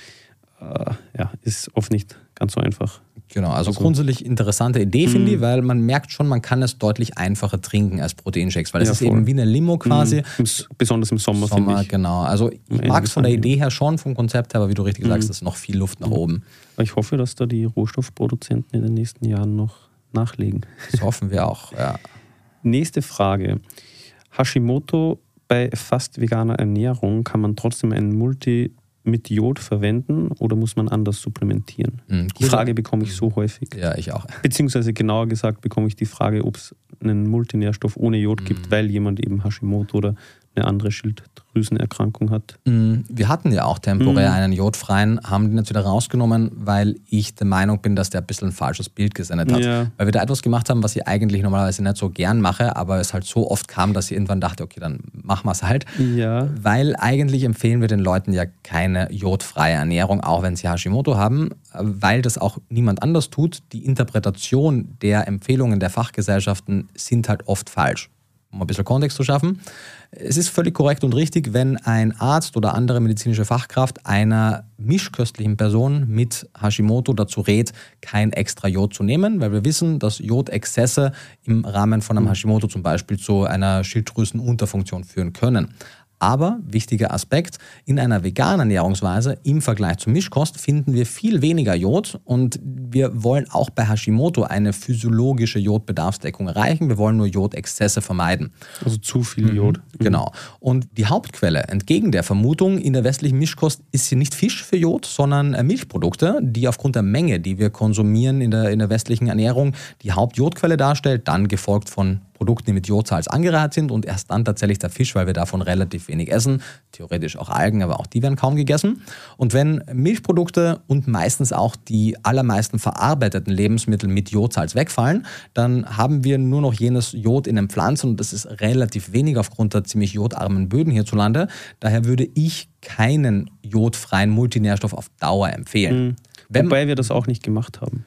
Ja, ist oft nicht ganz so einfach. Genau, also grundsätzlich interessante Idee, finde ich, weil man merkt schon, man kann es deutlich einfacher trinken als Proteinshakes, weil es ist eben wie eine Limo quasi. Besonders im Sommer, finde ich. Genau, also ich mag es von der Idee her schon, vom Konzept her, aber wie du richtig sagst, ist noch viel Luft nach oben. Aber ich hoffe, dass da die Rohstoffproduzenten in den nächsten Jahren noch nachlegen. Das hoffen wir auch, ja. Nächste Frage. Hashimoto bei fast veganer Ernährung, kann man trotzdem ein Multi mit Jod verwenden oder muss man anders supplementieren? Die Frage bekomme ich so häufig. Ja, ich auch. Beziehungsweise genauer gesagt bekomme ich die Frage, ob es einen Multinährstoff ohne Jod gibt, weil jemand eben Hashimoto oder eine andere Schilddrüsenerkrankung hat. Wir hatten ja auch temporär einen jodfreien, haben den jetzt wieder rausgenommen, weil ich der Meinung bin, dass der ein bisschen ein falsches Bild gesendet hat. Ja. Weil wir da etwas gemacht haben, was ich eigentlich normalerweise nicht so gern mache, aber es halt so oft kam, dass ich irgendwann dachte, okay, dann machen wir es halt. Ja. Weil eigentlich empfehlen wir den Leuten ja keine jodfreie Ernährung, auch wenn sie Hashimoto haben, weil das auch niemand anders tut. Die Interpretation der Empfehlungen der Fachgesellschaften sind halt oft falsch. Um ein bisschen Kontext zu schaffen. Es ist völlig korrekt und richtig, wenn ein Arzt oder andere medizinische Fachkraft einer mischköstlichen Person mit Hashimoto dazu rät, kein extra Jod zu nehmen, weil wir wissen, dass Jodexzesse im Rahmen von einem Hashimoto zum Beispiel zu einer Schilddrüsenunterfunktion führen können. Aber, wichtiger Aspekt, in einer veganen Ernährungsweise im Vergleich zur Mischkost finden wir viel weniger Jod und wir wollen auch bei Hashimoto eine physiologische Jodbedarfsdeckung erreichen. Wir wollen nur Jodexzesse vermeiden. Also zu viel Jod. Genau. Und die Hauptquelle, entgegen der Vermutung in der westlichen Mischkost, ist hier nicht Fisch für Jod, sondern Milchprodukte, die aufgrund der Menge, die wir konsumieren in der westlichen Ernährung, die Hauptjodquelle darstellt, dann gefolgt von Produkten, die mit Jodsalz angereichert sind und erst dann tatsächlich der Fisch, weil wir davon relativ wenig essen. Theoretisch auch Algen, aber auch die werden kaum gegessen. Und wenn Milchprodukte und meistens auch die allermeisten verarbeiteten Lebensmittel mit Jodsalz wegfallen, dann haben wir nur noch jenes Jod in den Pflanzen und das ist relativ wenig aufgrund der ziemlich jodarmen Böden hierzulande. Daher würde ich keinen jodfreien Multinährstoff auf Dauer empfehlen. Wobei wir das auch nicht gemacht haben.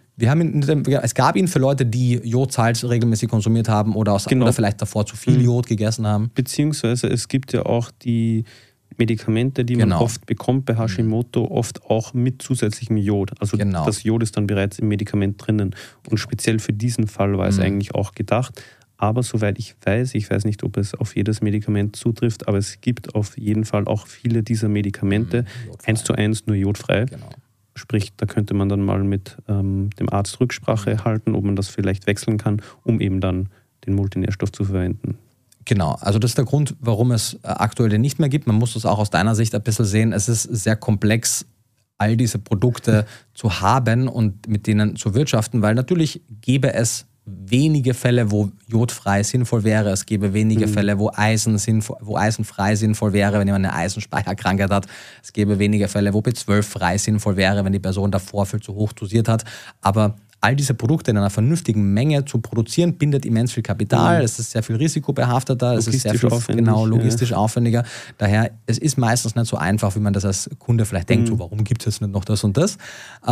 Es gab ihn für Leute, die Jodsalz regelmäßig konsumiert haben oder vielleicht davor zu viel Jod gegessen haben. Beziehungsweise es gibt ja auch die Medikamente, die man oft bekommt bei Hashimoto, oft auch mit zusätzlichem Jod. Also das Jod ist dann bereits im Medikament drinnen. Und speziell für diesen Fall war es eigentlich auch gedacht. Aber soweit ich weiß nicht, ob es auf jedes Medikament zutrifft, aber es gibt auf jeden Fall auch viele dieser Medikamente 1:1 nur jodfrei. Genau. Sprich, da könnte man dann mal mit dem Arzt Rücksprache halten, ob man das vielleicht wechseln kann, um eben dann den Multinährstoff zu verwenden. Genau, also das ist der Grund, warum es aktuell den nicht mehr gibt. Man muss das auch aus deiner Sicht ein bisschen sehen. Es ist sehr komplex, all diese Produkte zu haben und mit denen zu wirtschaften, weil natürlich gäbe es wenige Fälle, wo jodfrei sinnvoll wäre. Es gäbe wenige Fälle, wo eisenfrei sinnvoll wäre, wenn jemand eine Eisenspeicherkrankheit hat. Es gäbe wenige Fälle, wo B12 frei sinnvoll wäre, wenn die Person davor viel zu hoch dosiert hat. Aber all diese Produkte in einer vernünftigen Menge zu produzieren, bindet immens viel Kapital. Es ist sehr viel risikobehafteter, es ist sehr viel logistisch aufwendiger. Daher, es ist meistens nicht so einfach, wie man das als Kunde vielleicht denkt, so, warum gibt es jetzt nicht noch das und das?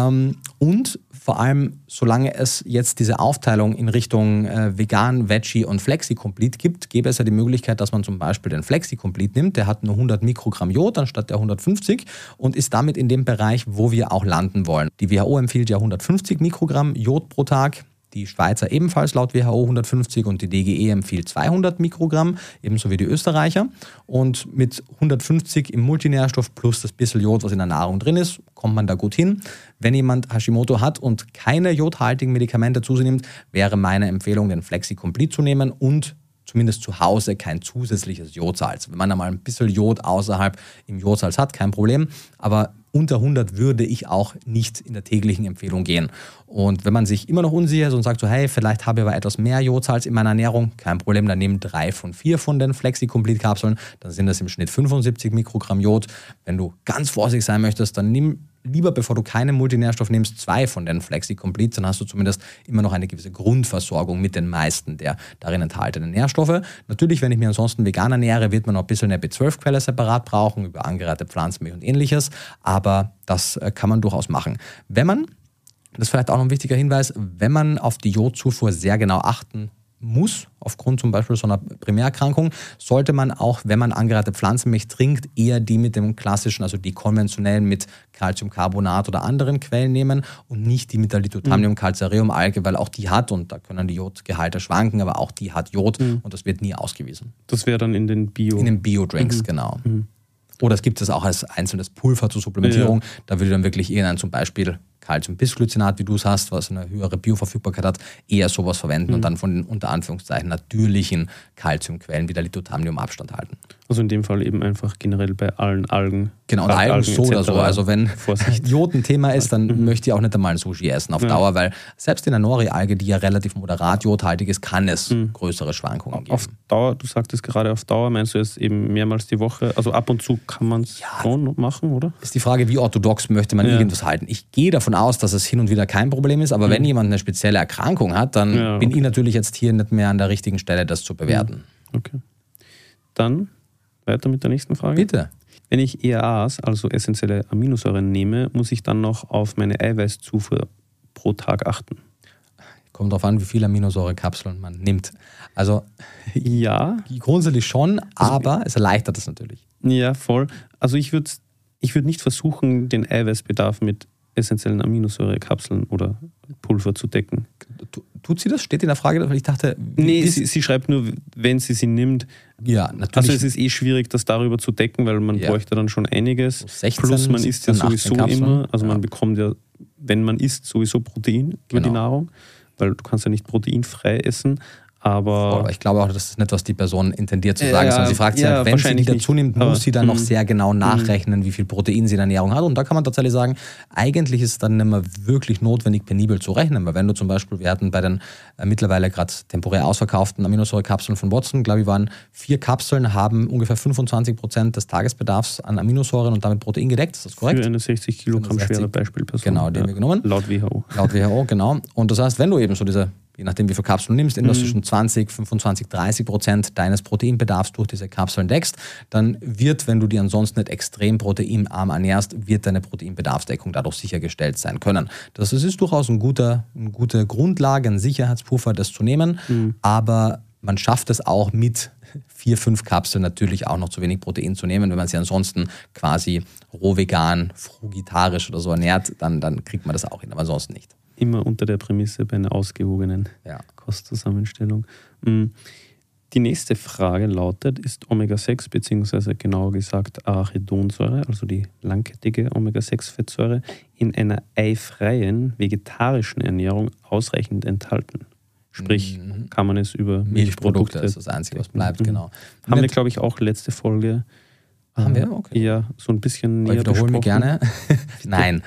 Und vor allem, solange es jetzt diese Aufteilung in Richtung Vegan, Veggie und Flexi-Complete gibt, gäbe es ja die Möglichkeit, dass man zum Beispiel den Flexi-Complete nimmt, der hat nur 100 Mikrogramm Jod anstatt der 150 und ist damit in dem Bereich, wo wir auch landen wollen. Die WHO empfiehlt ja 150 Mikrogramm Jod pro Tag. Die Schweizer ebenfalls laut WHO 150 und die DGE empfiehlt 200 Mikrogramm, ebenso wie die Österreicher. Und mit 150 im Multinährstoff plus das bisschen Jod, was in der Nahrung drin ist, kommt man da gut hin. Wenn jemand Hashimoto hat und keine jodhaltigen Medikamente zu sich nimmt, wäre meine Empfehlung, den Flexi Complete zu nehmen und zumindest zu Hause kein zusätzliches Jodsalz. Wenn man einmal ein bisschen Jod außerhalb im Jodsalz hat, kein Problem. Aber unter 100 würde ich auch nicht in der täglichen Empfehlung gehen. Und wenn man sich immer noch unsicher ist und sagt so, hey, vielleicht habe ich aber etwas mehr Jodsalz in meiner Ernährung, kein Problem, dann nehmen 3 von 4 von den Flexi-Complete-Kapseln, dann sind das im Schnitt 75 Mikrogramm Jod. Wenn du ganz vorsichtig sein möchtest, dann nimm lieber, bevor du keinen Multinährstoff nimmst, 2 von den Flexi-Complete, dann hast du zumindest immer noch eine gewisse Grundversorgung mit den meisten der darin enthaltenen Nährstoffe. Natürlich, wenn ich mich ansonsten vegan ernähre, wird man noch ein bisschen eine B12-Quelle separat brauchen, über angereihte Pflanzenmilch und ähnliches, aber das kann man durchaus machen. Das ist vielleicht auch noch ein wichtiger Hinweis, wenn man auf die Jodzufuhr sehr genau achten muss, aufgrund zum Beispiel so einer Primärerkrankung, sollte man auch, wenn man angereihte Pflanzenmilch trinkt, eher die mit dem klassischen, also die konventionellen mit Calciumcarbonat oder anderen Quellen nehmen und nicht die mit der Lithothamnium-Calcareum-Alge, weil auch die hat, und da können die Jodgehalte schwanken, aber auch die hat Jod und das wird nie ausgewiesen. Das wäre dann in den Bio-Drinks, genau. Oder es gibt es auch als einzelnes Pulver zur Supplementierung. Da würde dann wirklich irgendein zum Beispiel Calcium-Bisglycinat, wie du es hast, was eine höhere Bioverfügbarkeit hat, eher sowas verwenden und dann von den unter Anführungszeichen natürlichen Calciumquellen wie der Lithothamnium Abstand halten. Also in dem Fall eben einfach generell bei allen Algen. Genau, und Algen so oder so. Also wenn Jod ein Thema ist, dann möchte ich auch nicht einmal ein Sushi essen auf Dauer, weil selbst in der Nori-Alge, die ja relativ moderat jodhaltig ist, kann es größere Schwankungen geben. Auf Dauer, du sagtest gerade auf Dauer, meinst du es eben mehrmals die Woche? Also ab und zu kann man es schon machen, oder? Ist die Frage, wie orthodox möchte man irgendwas halten. Ich gehe davon aus, dass es hin und wieder kein Problem ist, aber wenn jemand eine spezielle Erkrankung hat, dann bin ich natürlich jetzt hier nicht mehr an der richtigen Stelle, das zu bewerten. Okay. Dann weiter mit der nächsten Frage. Bitte. Wenn ich EAAs, also essentielle Aminosäuren, nehme, muss ich dann noch auf meine Eiweißzufuhr pro Tag achten? Kommt darauf an, wie viele Aminosäurekapseln man nimmt. Also ja, grundsätzlich schon, aber es erleichtert es natürlich. Ja, voll. Also ich würd nicht versuchen, den Eiweißbedarf mit essentiellen Aminosäurekapseln oder Pulver zu decken. Tut sie das? Steht in der Frage? Ich dachte... Nee, sie schreibt nur, wenn sie nimmt. Ja, natürlich. Also es ist schwierig, das darüber zu decken, weil man bräuchte dann schon einiges. 16, plus man isst ja sowieso immer. Also man bekommt ja, wenn man isst, sowieso Protein über die Nahrung, weil du kannst ja nicht proteinfrei essen. Aber ich glaube auch, das ist nicht, was die Person intendiert zu sagen, sondern sie fragt sich, wenn sie wieder zunimmt, muss sie dann noch sehr genau nachrechnen, wie viel Protein sie in der Ernährung hat. Und da kann man tatsächlich sagen, eigentlich ist es dann nicht mehr wirklich notwendig, penibel zu rechnen. Weil wenn du zum Beispiel, wir hatten bei den mittlerweile gerade temporär ausverkauften Aminosäurekapseln von Watson, glaube ich, waren 4 Kapseln, haben ungefähr 25% des Tagesbedarfs an Aminosäuren und damit Protein gedeckt. Ist das korrekt? Für eine 60 Kilogramm schwere Beispielperson. Genau, die haben wir genommen. Laut WHO. Laut WHO, genau. Und das heißt, wenn du eben so diese, je nachdem wie viele Kapseln du nimmst, zwischen 20, 25, 30% deines Proteinbedarfs durch diese Kapseln deckst, dann wird, wenn du die ansonsten nicht extrem proteinarm ernährst, wird deine Proteinbedarfsdeckung dadurch sichergestellt sein können. Das ist durchaus eine gute Grundlage, ein Sicherheitspuffer, das zu nehmen, aber man schafft es auch mit 4, 5 Kapseln natürlich auch noch zu wenig Protein zu nehmen. Wenn man sich ansonsten quasi roh vegan, frugitarisch oder so ernährt, dann kriegt man das auch hin, aber ansonsten nicht. Immer unter der Prämisse bei einer ausgewogenen Kostzusammenstellung. Die nächste Frage lautet, ist Omega-6 bzw. genauer gesagt Arachidonsäure, also die langkettige Omega-6-Fettsäure, in einer eifreien vegetarischen Ernährung ausreichend enthalten? Sprich, kann man es über Milchprodukte ist das Einzige, was bleibt, genau. Haben wir, glaube ich, auch letzte Folge haben wir? Okay. Ja, so ein bisschen näher besprochen. Ich wiederhole mich gerne. Nein.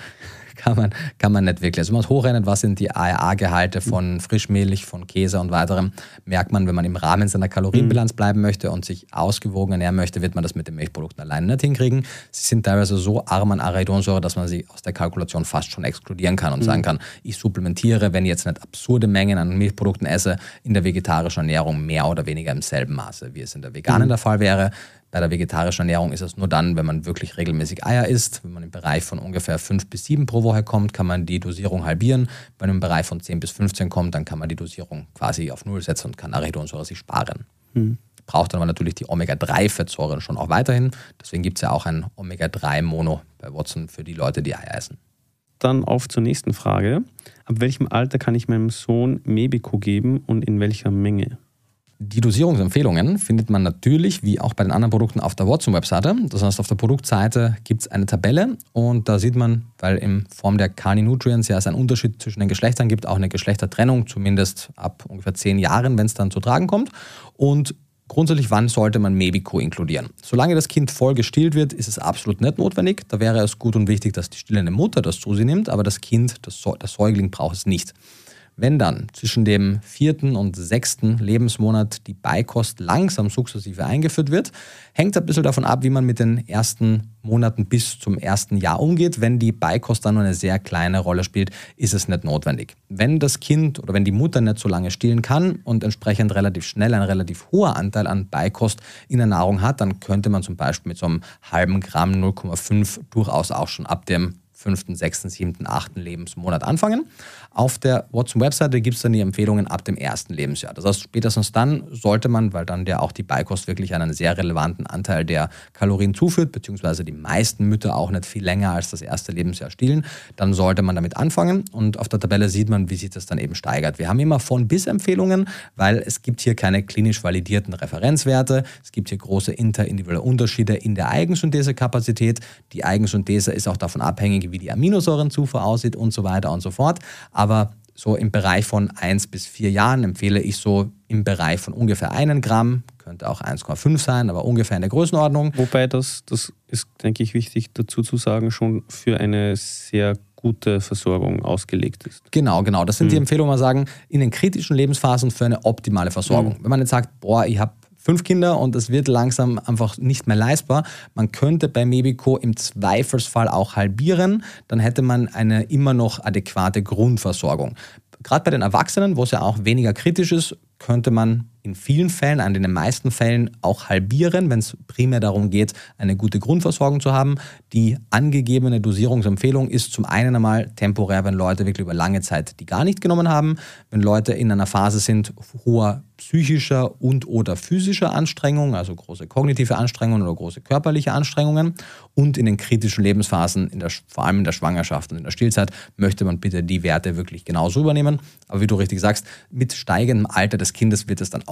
Kann man nicht wirklich. Also wenn man es hochrechnet, was sind die ARA-Gehalte von Frischmilch, von Käse und weiterem, merkt man, wenn man im Rahmen seiner Kalorienbilanz bleiben möchte und sich ausgewogen ernähren möchte, wird man das mit den Milchprodukten alleine nicht hinkriegen. Sie sind teilweise so arm an Arachidonsäure, dass man sie aus der Kalkulation fast schon exkludieren kann und sagen kann, ich supplementiere, wenn ich jetzt nicht absurde Mengen an Milchprodukten esse, in der vegetarischen Ernährung mehr oder weniger im selben Maße, wie es in der veganen der Fall wäre. Bei der vegetarischen Ernährung ist es nur dann, wenn man wirklich regelmäßig Eier isst. Wenn man im Bereich von ungefähr 5 bis 7 pro Woche kommt, kann man die Dosierung halbieren. Wenn man im Bereich von 10 bis 15 kommt, dann kann man die Dosierung quasi auf 0 setzen und kann Arachidonsäure sich sparen. Braucht dann aber natürlich die Omega-3-Fettsäuren schon auch weiterhin. Deswegen gibt es ja auch ein Omega-3-Mono bei Watson für die Leute, die Eier essen. Dann auf zur nächsten Frage. Ab welchem Alter kann ich meinem Sohn Mebico geben und in welcher Menge? Die Dosierungsempfehlungen findet man natürlich, wie auch bei den anderen Produkten, auf der Watson-Webseite. Das heißt, auf der Produktseite gibt es eine Tabelle und da sieht man, weil in Form der Carni Nutrients ja es einen Unterschied zwischen den Geschlechtern gibt, auch eine Geschlechtertrennung, zumindest ab ungefähr 10 Jahren, wenn es dann zu tragen kommt. Und grundsätzlich, wann sollte man Mebico inkludieren? Solange das Kind voll gestillt wird, ist es absolut nicht notwendig. Da wäre es gut und wichtig, dass die stillende Mutter das zu sich nimmt, aber das Kind, der Säugling, braucht es nicht. Wenn dann zwischen dem 4. und 6. Lebensmonat die Beikost langsam sukzessive eingeführt wird, hängt ein bisschen davon ab, wie man mit den ersten Monaten bis zum 1. Jahr umgeht. Wenn die Beikost dann nur eine sehr kleine Rolle spielt, ist es nicht notwendig. Wenn das Kind oder wenn die Mutter nicht so lange stillen kann und entsprechend relativ schnell ein relativ hoher Anteil an Beikost in der Nahrung hat, dann könnte man zum Beispiel mit so einem halben Gramm 0,5 durchaus auch schon ab dem 5., 6., 7., 8. Lebensmonat anfangen. Auf der Watson-Webseite gibt es dann die Empfehlungen ab dem 1. Lebensjahr. Das heißt, spätestens dann sollte man, weil dann ja auch die Beikost wirklich einen sehr relevanten Anteil der Kalorien zuführt, beziehungsweise die meisten Mütter auch nicht viel länger als das 1. Lebensjahr stillen, dann sollte man damit anfangen und auf der Tabelle sieht man, wie sich das dann eben steigert. Wir haben immer Von-Bis-Empfehlungen, weil es gibt hier keine klinisch validierten Referenzwerte, es gibt hier große interindividuelle Unterschiede in der Eigensynthesekapazität. Die Eigensynthese ist auch davon abhängig, wie die Aminosäurenzufuhr aussieht und so weiter und so fort. Aber so im Bereich von 1 bis 4 Jahren empfehle ich so im Bereich von ungefähr 1 Gramm, könnte auch 1,5 sein, aber ungefähr in der Größenordnung. Wobei das ist, denke ich, wichtig dazu zu sagen, schon für eine sehr gute Versorgung ausgelegt ist. Genau. Das sind die Empfehlungen, man sagen, in den kritischen Lebensphasen für eine optimale Versorgung. Wenn man jetzt sagt, ich habe 5 Kinder und es wird langsam einfach nicht mehr leistbar. Man könnte bei Mebico im Zweifelsfall auch halbieren, dann hätte man eine immer noch adäquate Grundversorgung. Gerade bei den Erwachsenen, wo es ja auch weniger kritisch ist, könnte man in vielen Fällen, in den meisten Fällen auch halbieren, wenn es primär darum geht, eine gute Grundversorgung zu haben. Die angegebene Dosierungsempfehlung ist zum einen einmal temporär, wenn Leute wirklich über lange Zeit die gar nicht genommen haben, wenn Leute in einer Phase sind hoher psychischer und oder physischer Anstrengung, also große kognitive Anstrengungen oder große körperliche Anstrengungen und in den kritischen Lebensphasen, vor allem in der Schwangerschaft und in der Stillzeit, möchte man bitte die Werte wirklich genauso übernehmen. Aber wie du richtig sagst, mit steigendem Alter des Kindes wird es dann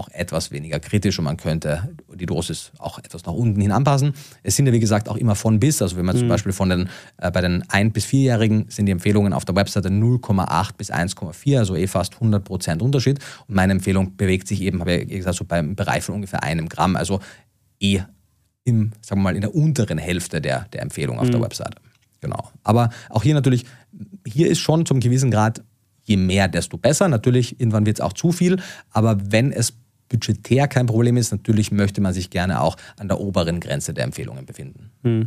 auch etwas weniger kritisch und man könnte die Dosis auch etwas nach unten hin anpassen. Es sind ja, wie gesagt, auch immer von bis. Also wenn man zum Beispiel bei den 1- bis 4-Jährigen sind die Empfehlungen auf der Webseite 0,8 bis 1,4, also fast 100% Unterschied. Und meine Empfehlung bewegt sich eben, habe ich gesagt, so beim Bereich von ungefähr 1 Gramm, also sagen wir mal, in der unteren Hälfte der Empfehlung auf der Webseite. Genau. Aber auch hier natürlich, hier ist schon zum gewissen Grad, je mehr, desto besser. Natürlich, irgendwann wird es auch zu viel, aber wenn es budgetär kein Problem ist, natürlich möchte man sich gerne auch an der oberen Grenze der Empfehlungen befinden.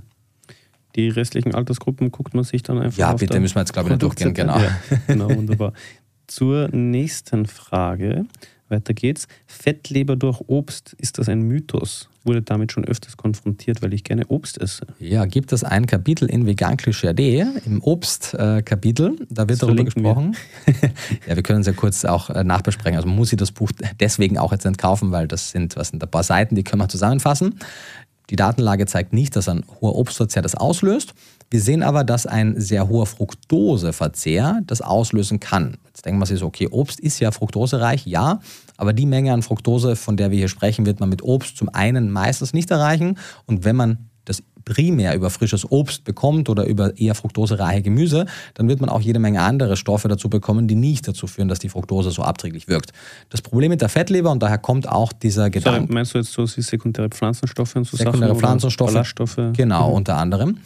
Die restlichen Altersgruppen guckt man sich dann einfach Ja, auf bitte, müssen wir jetzt, glaube ich, nicht durchgehen. Genau. Ja, genau, wunderbar. Zur nächsten Frage. Weiter geht's. Fettleber durch Obst, ist das ein Mythos? Wurde damit schon öfters konfrontiert, weil ich gerne Obst esse. Ja, gibt es ein Kapitel in veganklischee.de, im Obst-Kapitel, da wird darüber gesprochen. Ja, wir können es ja kurz auch nachbesprechen. Also man muss sich das Buch deswegen auch jetzt nicht kaufen, weil das sind ein paar Seiten, die können wir zusammenfassen. Die Datenlage zeigt nicht, dass ein hoher Obstverzehr das auslöst. Wir sehen aber, dass ein sehr hoher Fructoseverzehr das auslösen kann. Jetzt denken wir sich so, okay, Obst ist ja fructosereich, ja, aber die Menge an Fructose, von der wir hier sprechen, wird man mit Obst zum einen meistens nicht erreichen. Und wenn man das primär über frisches Obst bekommt oder über eher fructosereiche Gemüse, dann wird man auch jede Menge andere Stoffe dazu bekommen, die nicht dazu führen, dass die Fructose so abträglich wirkt. Das Problem mit der Fettleber, und daher kommt auch dieser Gedanke... Meinst du jetzt so sekundäre Pflanzenstoffe und so sekundäre Sachen? Pflanzenstoffe, Ballaststoffe? Genau, unter anderem.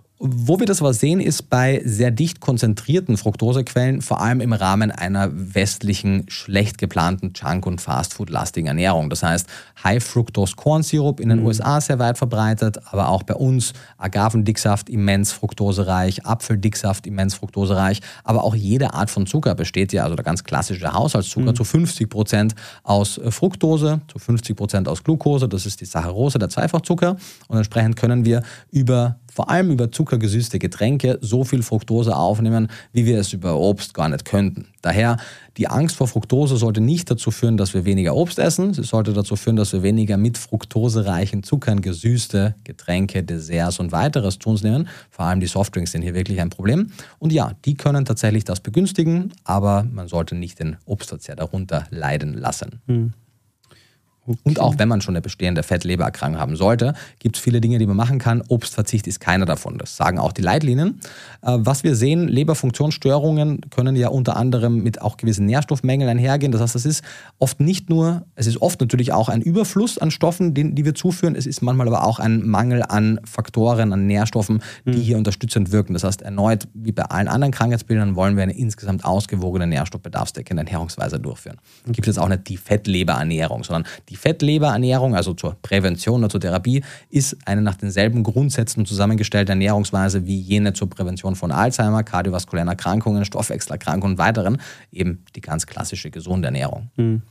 Wo wir das aber sehen, ist bei sehr dicht konzentrierten Fructosequellen, vor allem im Rahmen einer westlichen, schlecht geplanten Junk- und Fastfood-lastigen Ernährung. Das heißt, High-Fructose-Corn-Syrup in den USA sehr weit verbreitet, aber auch bei uns Agavendicksaft immens fructosereich, Apfeldicksaft immens fructosereich, aber auch jede Art von Zucker besteht ja, also der ganz klassische Haushaltszucker, zu 50% aus Fructose, zu 50% aus Glucose, das ist die Saccharose, der Zweifachzucker, und entsprechend können wir vor allem über zuckergesüßte Getränke so viel Fructose aufnehmen, wie wir es über Obst gar nicht könnten. Daher, die Angst vor Fructose sollte nicht dazu führen, dass wir weniger Obst essen. Sie sollte dazu führen, dass wir weniger mit fructosereichen Zuckern gesüßte Getränke, Desserts und weiteres zu uns nehmen. Vor allem die Softdrinks sind hier wirklich ein Problem. Und ja, die können tatsächlich das begünstigen, aber man sollte nicht den Obstverzehr darunter leiden lassen. Okay. Und auch wenn man schon eine bestehende Fettlebererkrankung haben sollte, gibt es viele Dinge, die man machen kann. Obstverzicht ist keiner davon. Das sagen auch die Leitlinien. Was wir sehen, Leberfunktionsstörungen können ja unter anderem mit auch gewissen Nährstoffmängeln einhergehen. Das heißt, es ist oft natürlich auch ein Überfluss an Stoffen, die wir zuführen. Es ist manchmal aber auch ein Mangel an Faktoren, an Nährstoffen, die hier unterstützend wirken. Das heißt, erneut, wie bei allen anderen Krankheitsbildern, wollen wir eine insgesamt ausgewogene nährstoffbedarfsdeckende Ernährungsweise durchführen. Es gibt jetzt auch nicht die Fettleberernährung, sondern die Fettleberernährung, also zur Prävention oder zur Therapie, ist eine nach denselben Grundsätzen zusammengestellte Ernährungsweise wie jene zur Prävention von Alzheimer, kardiovaskulären Erkrankungen, Stoffwechselerkrankungen und weiteren, eben die ganz klassische gesunde Ernährung.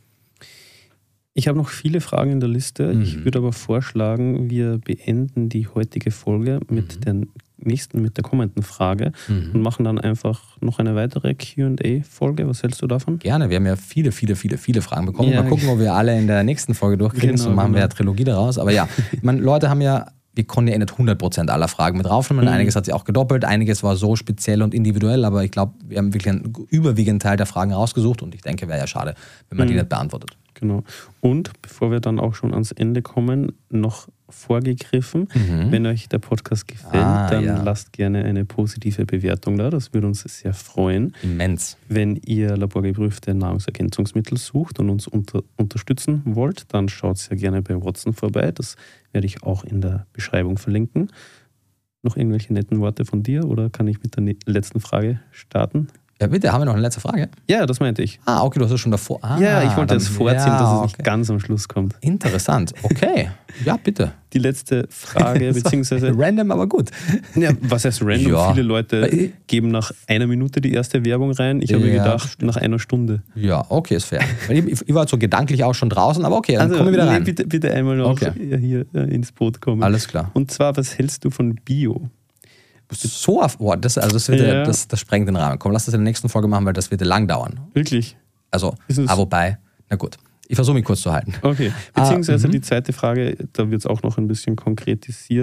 Ich habe noch viele Fragen in der Liste. Ich würde aber vorschlagen, wir beenden die heutige Folge mit der kommenden Frage und machen dann einfach noch eine weitere Q&A-Folge. Was hältst du davon? Gerne, wir haben ja viele Fragen bekommen. Ja. Mal gucken, ob wir alle in der nächsten Folge durchkriegen. Genau, so machen wir ja Trilogie daraus. Aber ja, Leute haben ja, wir konnten ja nicht 100% aller Fragen mit draufnehmen. Einiges hat sich auch gedoppelt, einiges war so speziell und individuell, aber ich glaube, wir haben wirklich einen überwiegenden Teil der Fragen rausgesucht und ich denke, wäre ja schade, wenn man die nicht beantwortet. Genau. Und bevor wir dann auch schon ans Ende kommen, noch vorgegriffen, wenn euch der Podcast gefällt, dann lasst gerne eine positive Bewertung da. Das würde uns sehr freuen. Immens. Wenn ihr laborgeprüfte Nahrungsergänzungsmittel sucht und uns unterstützen wollt, dann schaut sehr gerne bei Watson vorbei. Das werde ich auch in der Beschreibung verlinken. Noch irgendwelche netten Worte von dir oder kann ich mit der letzten Frage starten? Ja, bitte, haben wir noch eine letzte Frage? Ja, das meinte ich. Okay, du hast es schon davor. Ja, ich wollte es vorziehen, dass es nicht ganz am Schluss kommt. Interessant, okay. Ja, bitte. Die letzte Frage, beziehungsweise... Random, aber gut. Ja, was heißt random? Ja. Viele Leute geben nach einer Minute die erste Werbung rein. Ich habe mir gedacht, nach einer Stunde. Ja, okay, ist fair. Ich war so gedanklich auch schon draußen, aber okay, dann kommen wir wieder rein. Bitte einmal noch hier ins Boot kommen. Alles klar. Und zwar, was hältst du von Bio? Das sprengt den Rahmen. Komm, lass das in der nächsten Folge machen, weil das wird lang dauern. Wirklich? Also, wobei, na gut. Ich versuche mich kurz zu halten. Okay, beziehungsweise die zweite Frage, da wird es auch noch ein bisschen konkretisiert.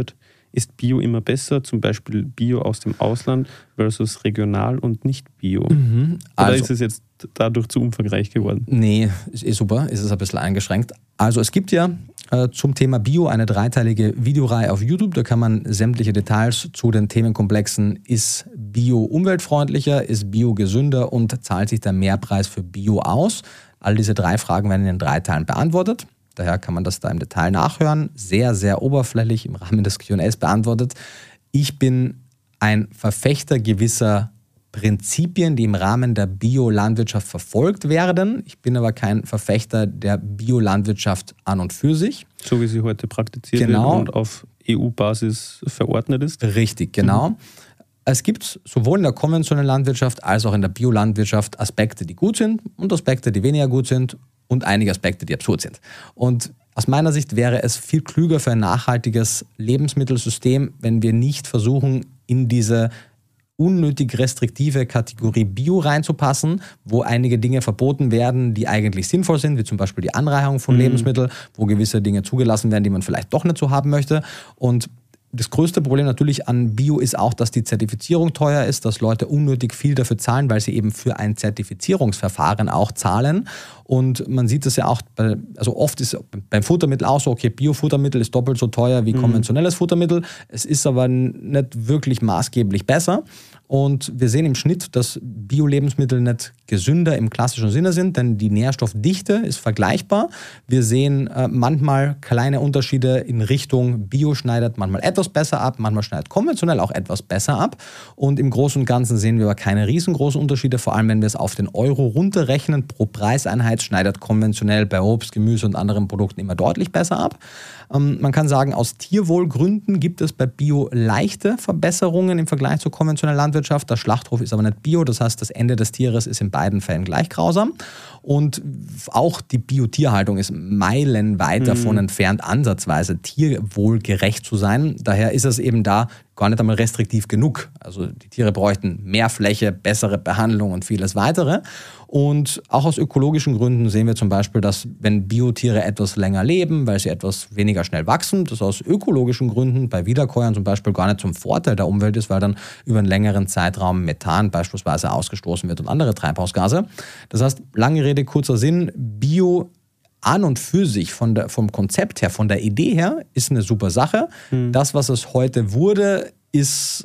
ist Bio immer besser, zum Beispiel Bio aus dem Ausland versus regional und nicht Bio? Oder ist es jetzt dadurch zu umfangreich geworden? Nee, ist super, ist es ein bisschen eingeschränkt. Also es gibt ja zum Thema Bio eine dreiteilige Videoreihe auf YouTube. Da kann man sämtliche Details zu den Themenkomplexen: ist Bio umweltfreundlicher, ist Bio gesünder und zahlt sich der Mehrpreis für Bio aus? All diese 3 Fragen werden in den 3 Teilen beantwortet. Daher kann man das da im Detail nachhören. Sehr, sehr oberflächlich im Rahmen des Q&As beantwortet. Ich bin ein Verfechter gewisser Prinzipien, die im Rahmen der Biolandwirtschaft verfolgt werden. Ich bin aber kein Verfechter der Biolandwirtschaft an und für sich. So wie sie heute praktiziert wird und auf EU-Basis verordnet ist? Richtig, genau. Es gibt sowohl in der konventionellen Landwirtschaft als auch in der Biolandwirtschaft Aspekte, die gut sind und Aspekte, die weniger gut sind und einige Aspekte, die absurd sind. Und aus meiner Sicht wäre es viel klüger für ein nachhaltiges Lebensmittelsystem, wenn wir nicht versuchen, in diese unnötig restriktive Kategorie Bio reinzupassen, wo einige Dinge verboten werden, die eigentlich sinnvoll sind, wie zum Beispiel die Anreicherung von Lebensmitteln, wo gewisse Dinge zugelassen werden, die man vielleicht doch nicht so haben möchte. Und das größte Problem natürlich an Bio ist auch, dass die Zertifizierung teuer ist, dass Leute unnötig viel dafür zahlen, weil sie eben für ein Zertifizierungsverfahren auch zahlen. Und man sieht das ja auch, also oft ist beim Futtermittel auch so, okay, Bio-Futtermittel ist doppelt so teuer wie konventionelles Futtermittel. Es ist aber nicht wirklich maßgeblich besser. Und wir sehen im Schnitt, dass Bio-Lebensmittel nicht gesünder im klassischen Sinne sind, denn die Nährstoffdichte ist vergleichbar. Wir sehen manchmal kleine Unterschiede in Richtung Bio schneidet manchmal etwas besser ab, manchmal schneidet konventionell auch etwas besser ab. Und im Großen und Ganzen sehen wir aber keine riesengroßen Unterschiede, vor allem wenn wir es auf den Euro runterrechnen. Pro Preiseinheit schneidet konventionell bei Obst, Gemüse und anderen Produkten immer deutlich besser ab. Man kann sagen, aus Tierwohlgründen gibt es bei Bio leichte Verbesserungen im Vergleich zur konventionellen Landwirtschaft. Der Schlachthof ist aber nicht Bio, das heißt, das Ende des Tieres ist in beiden Fällen gleich grausam. Und auch die Bio-Tierhaltung ist meilenweit davon entfernt, ansatzweise tierwohlgerecht zu sein. Daher ist es eben da gar nicht einmal restriktiv genug. Also die Tiere bräuchten mehr Fläche, bessere Behandlung und vieles weitere. Und auch aus ökologischen Gründen sehen wir zum Beispiel, dass wenn Biotiere etwas länger leben, weil sie etwas weniger schnell wachsen, das aus ökologischen Gründen bei Wiederkäuern zum Beispiel gar nicht zum Vorteil der Umwelt ist, weil dann über einen längeren Zeitraum Methan beispielsweise ausgestoßen wird und andere Treibhausgase. Das heißt, lange Rede, kurzer Sinn, Bio an und für sich vom Konzept her, von der Idee her, ist eine super Sache. Das, was es heute wurde, ist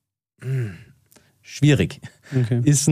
schwierig. Okay. Ist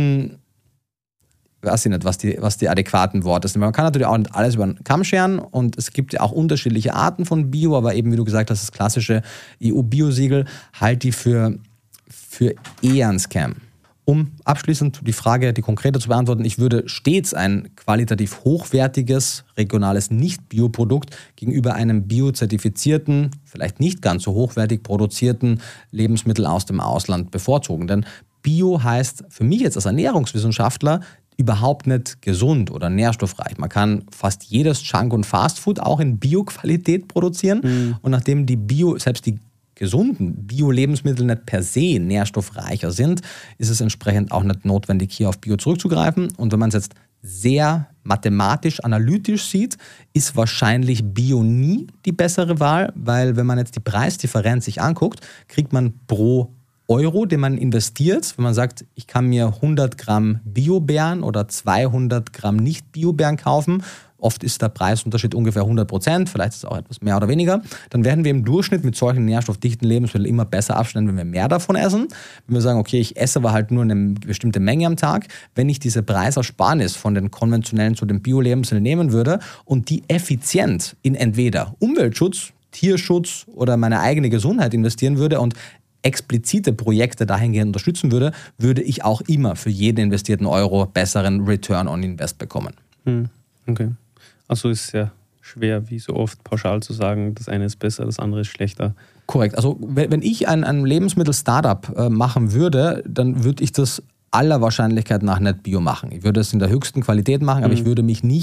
weiß ich nicht, was die adäquaten Worte sind. Man kann natürlich auch nicht alles über den Kamm scheren und es gibt ja auch unterschiedliche Arten von Bio, aber eben, wie du gesagt hast, das klassische EU-Bio-Siegel halte ich für eher ein Scam. Um abschließend die Frage, die konkreter zu beantworten, ich würde stets ein qualitativ hochwertiges, regionales Nicht-Bio-Produkt gegenüber einem biozertifizierten, vielleicht nicht ganz so hochwertig produzierten Lebensmittel aus dem Ausland bevorzugen. Denn Bio heißt für mich jetzt als Ernährungswissenschaftler überhaupt nicht gesund oder nährstoffreich. Man kann fast jedes Junk- und Fastfood auch in Bio-Qualität produzieren. Und nachdem selbst die gesunden Bio-Lebensmittel nicht per se nährstoffreicher sind, ist es entsprechend auch nicht notwendig, hier auf Bio zurückzugreifen. Und wenn man es jetzt sehr mathematisch, analytisch sieht, ist wahrscheinlich Bio nie die bessere Wahl, weil wenn man jetzt die Preisdifferenz sich anguckt, kriegt man pro Euro, den man investiert, wenn man sagt, ich kann mir 100 Gramm Bio-Beeren oder 200 Gramm Nicht-Bio-Beeren kaufen, oft ist der Preisunterschied ungefähr 100%, vielleicht ist es auch etwas mehr oder weniger, dann werden wir im Durchschnitt mit solchen nährstoffdichten Lebensmitteln immer besser abschneiden, wenn wir mehr davon essen. Wenn wir sagen, okay, ich esse aber halt nur eine bestimmte Menge am Tag, wenn ich diese Preisersparnis von den konventionellen zu den Bio-Lebensmitteln nehmen würde und die effizient in entweder Umweltschutz, Tierschutz oder meine eigene Gesundheit investieren würde und explizite Projekte dahingehend unterstützen würde, würde ich auch immer für jeden investierten Euro besseren Return on Invest bekommen. Okay. Also ist sehr schwer, wie so oft pauschal zu sagen, das eine ist besser, das andere ist schlechter. Korrekt. Also wenn ich ein Lebensmittel-Startup machen würde, dann würde ich das aller Wahrscheinlichkeit nach nicht Bio machen. Ich würde es in der höchsten Qualität machen, aber ich würde mich nicht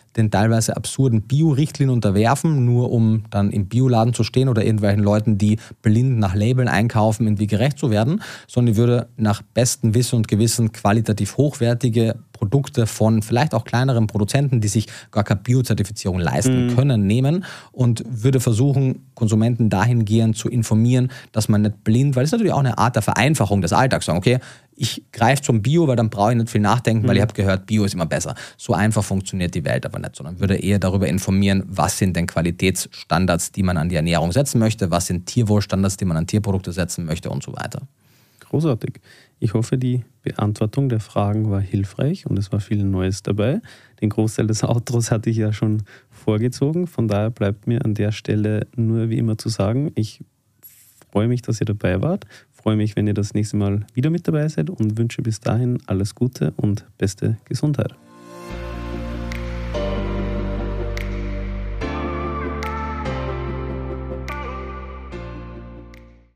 den teilweise absurden Bio-Richtlinien unterwerfen, nur um dann im Bioladen zu stehen oder irgendwelchen Leuten, die blind nach Labeln einkaufen, irgendwie gerecht zu werden, sondern ich würde nach bestem Wissen und Gewissen qualitativ hochwertige Produkte von vielleicht auch kleineren Produzenten, die sich gar keine Bio-Zertifizierung leisten können, nehmen und würde versuchen, Konsumenten dahingehend zu informieren, dass man nicht blind, weil das ist natürlich auch eine Art der Vereinfachung des Alltags, sagen, okay, ich greife zum Bio, weil dann brauche ich nicht viel nachdenken, weil ich habe gehört, Bio ist immer besser. So einfach funktioniert die Welt aber nicht, sondern würde eher darüber informieren, was sind denn Qualitätsstandards, die man an die Ernährung setzen möchte, was sind Tierwohlstandards, die man an Tierprodukte setzen möchte und so weiter. Großartig. Ich hoffe, die Beantwortung der Fragen war hilfreich und es war viel Neues dabei. Den Großteil des Outros hatte ich ja schon vorgezogen. Von daher bleibt mir an der Stelle nur wie immer zu sagen, ich freue mich, dass ihr dabei wart. Freue mich, wenn ihr das nächste Mal wieder mit dabei seid und wünsche bis dahin alles Gute und beste Gesundheit.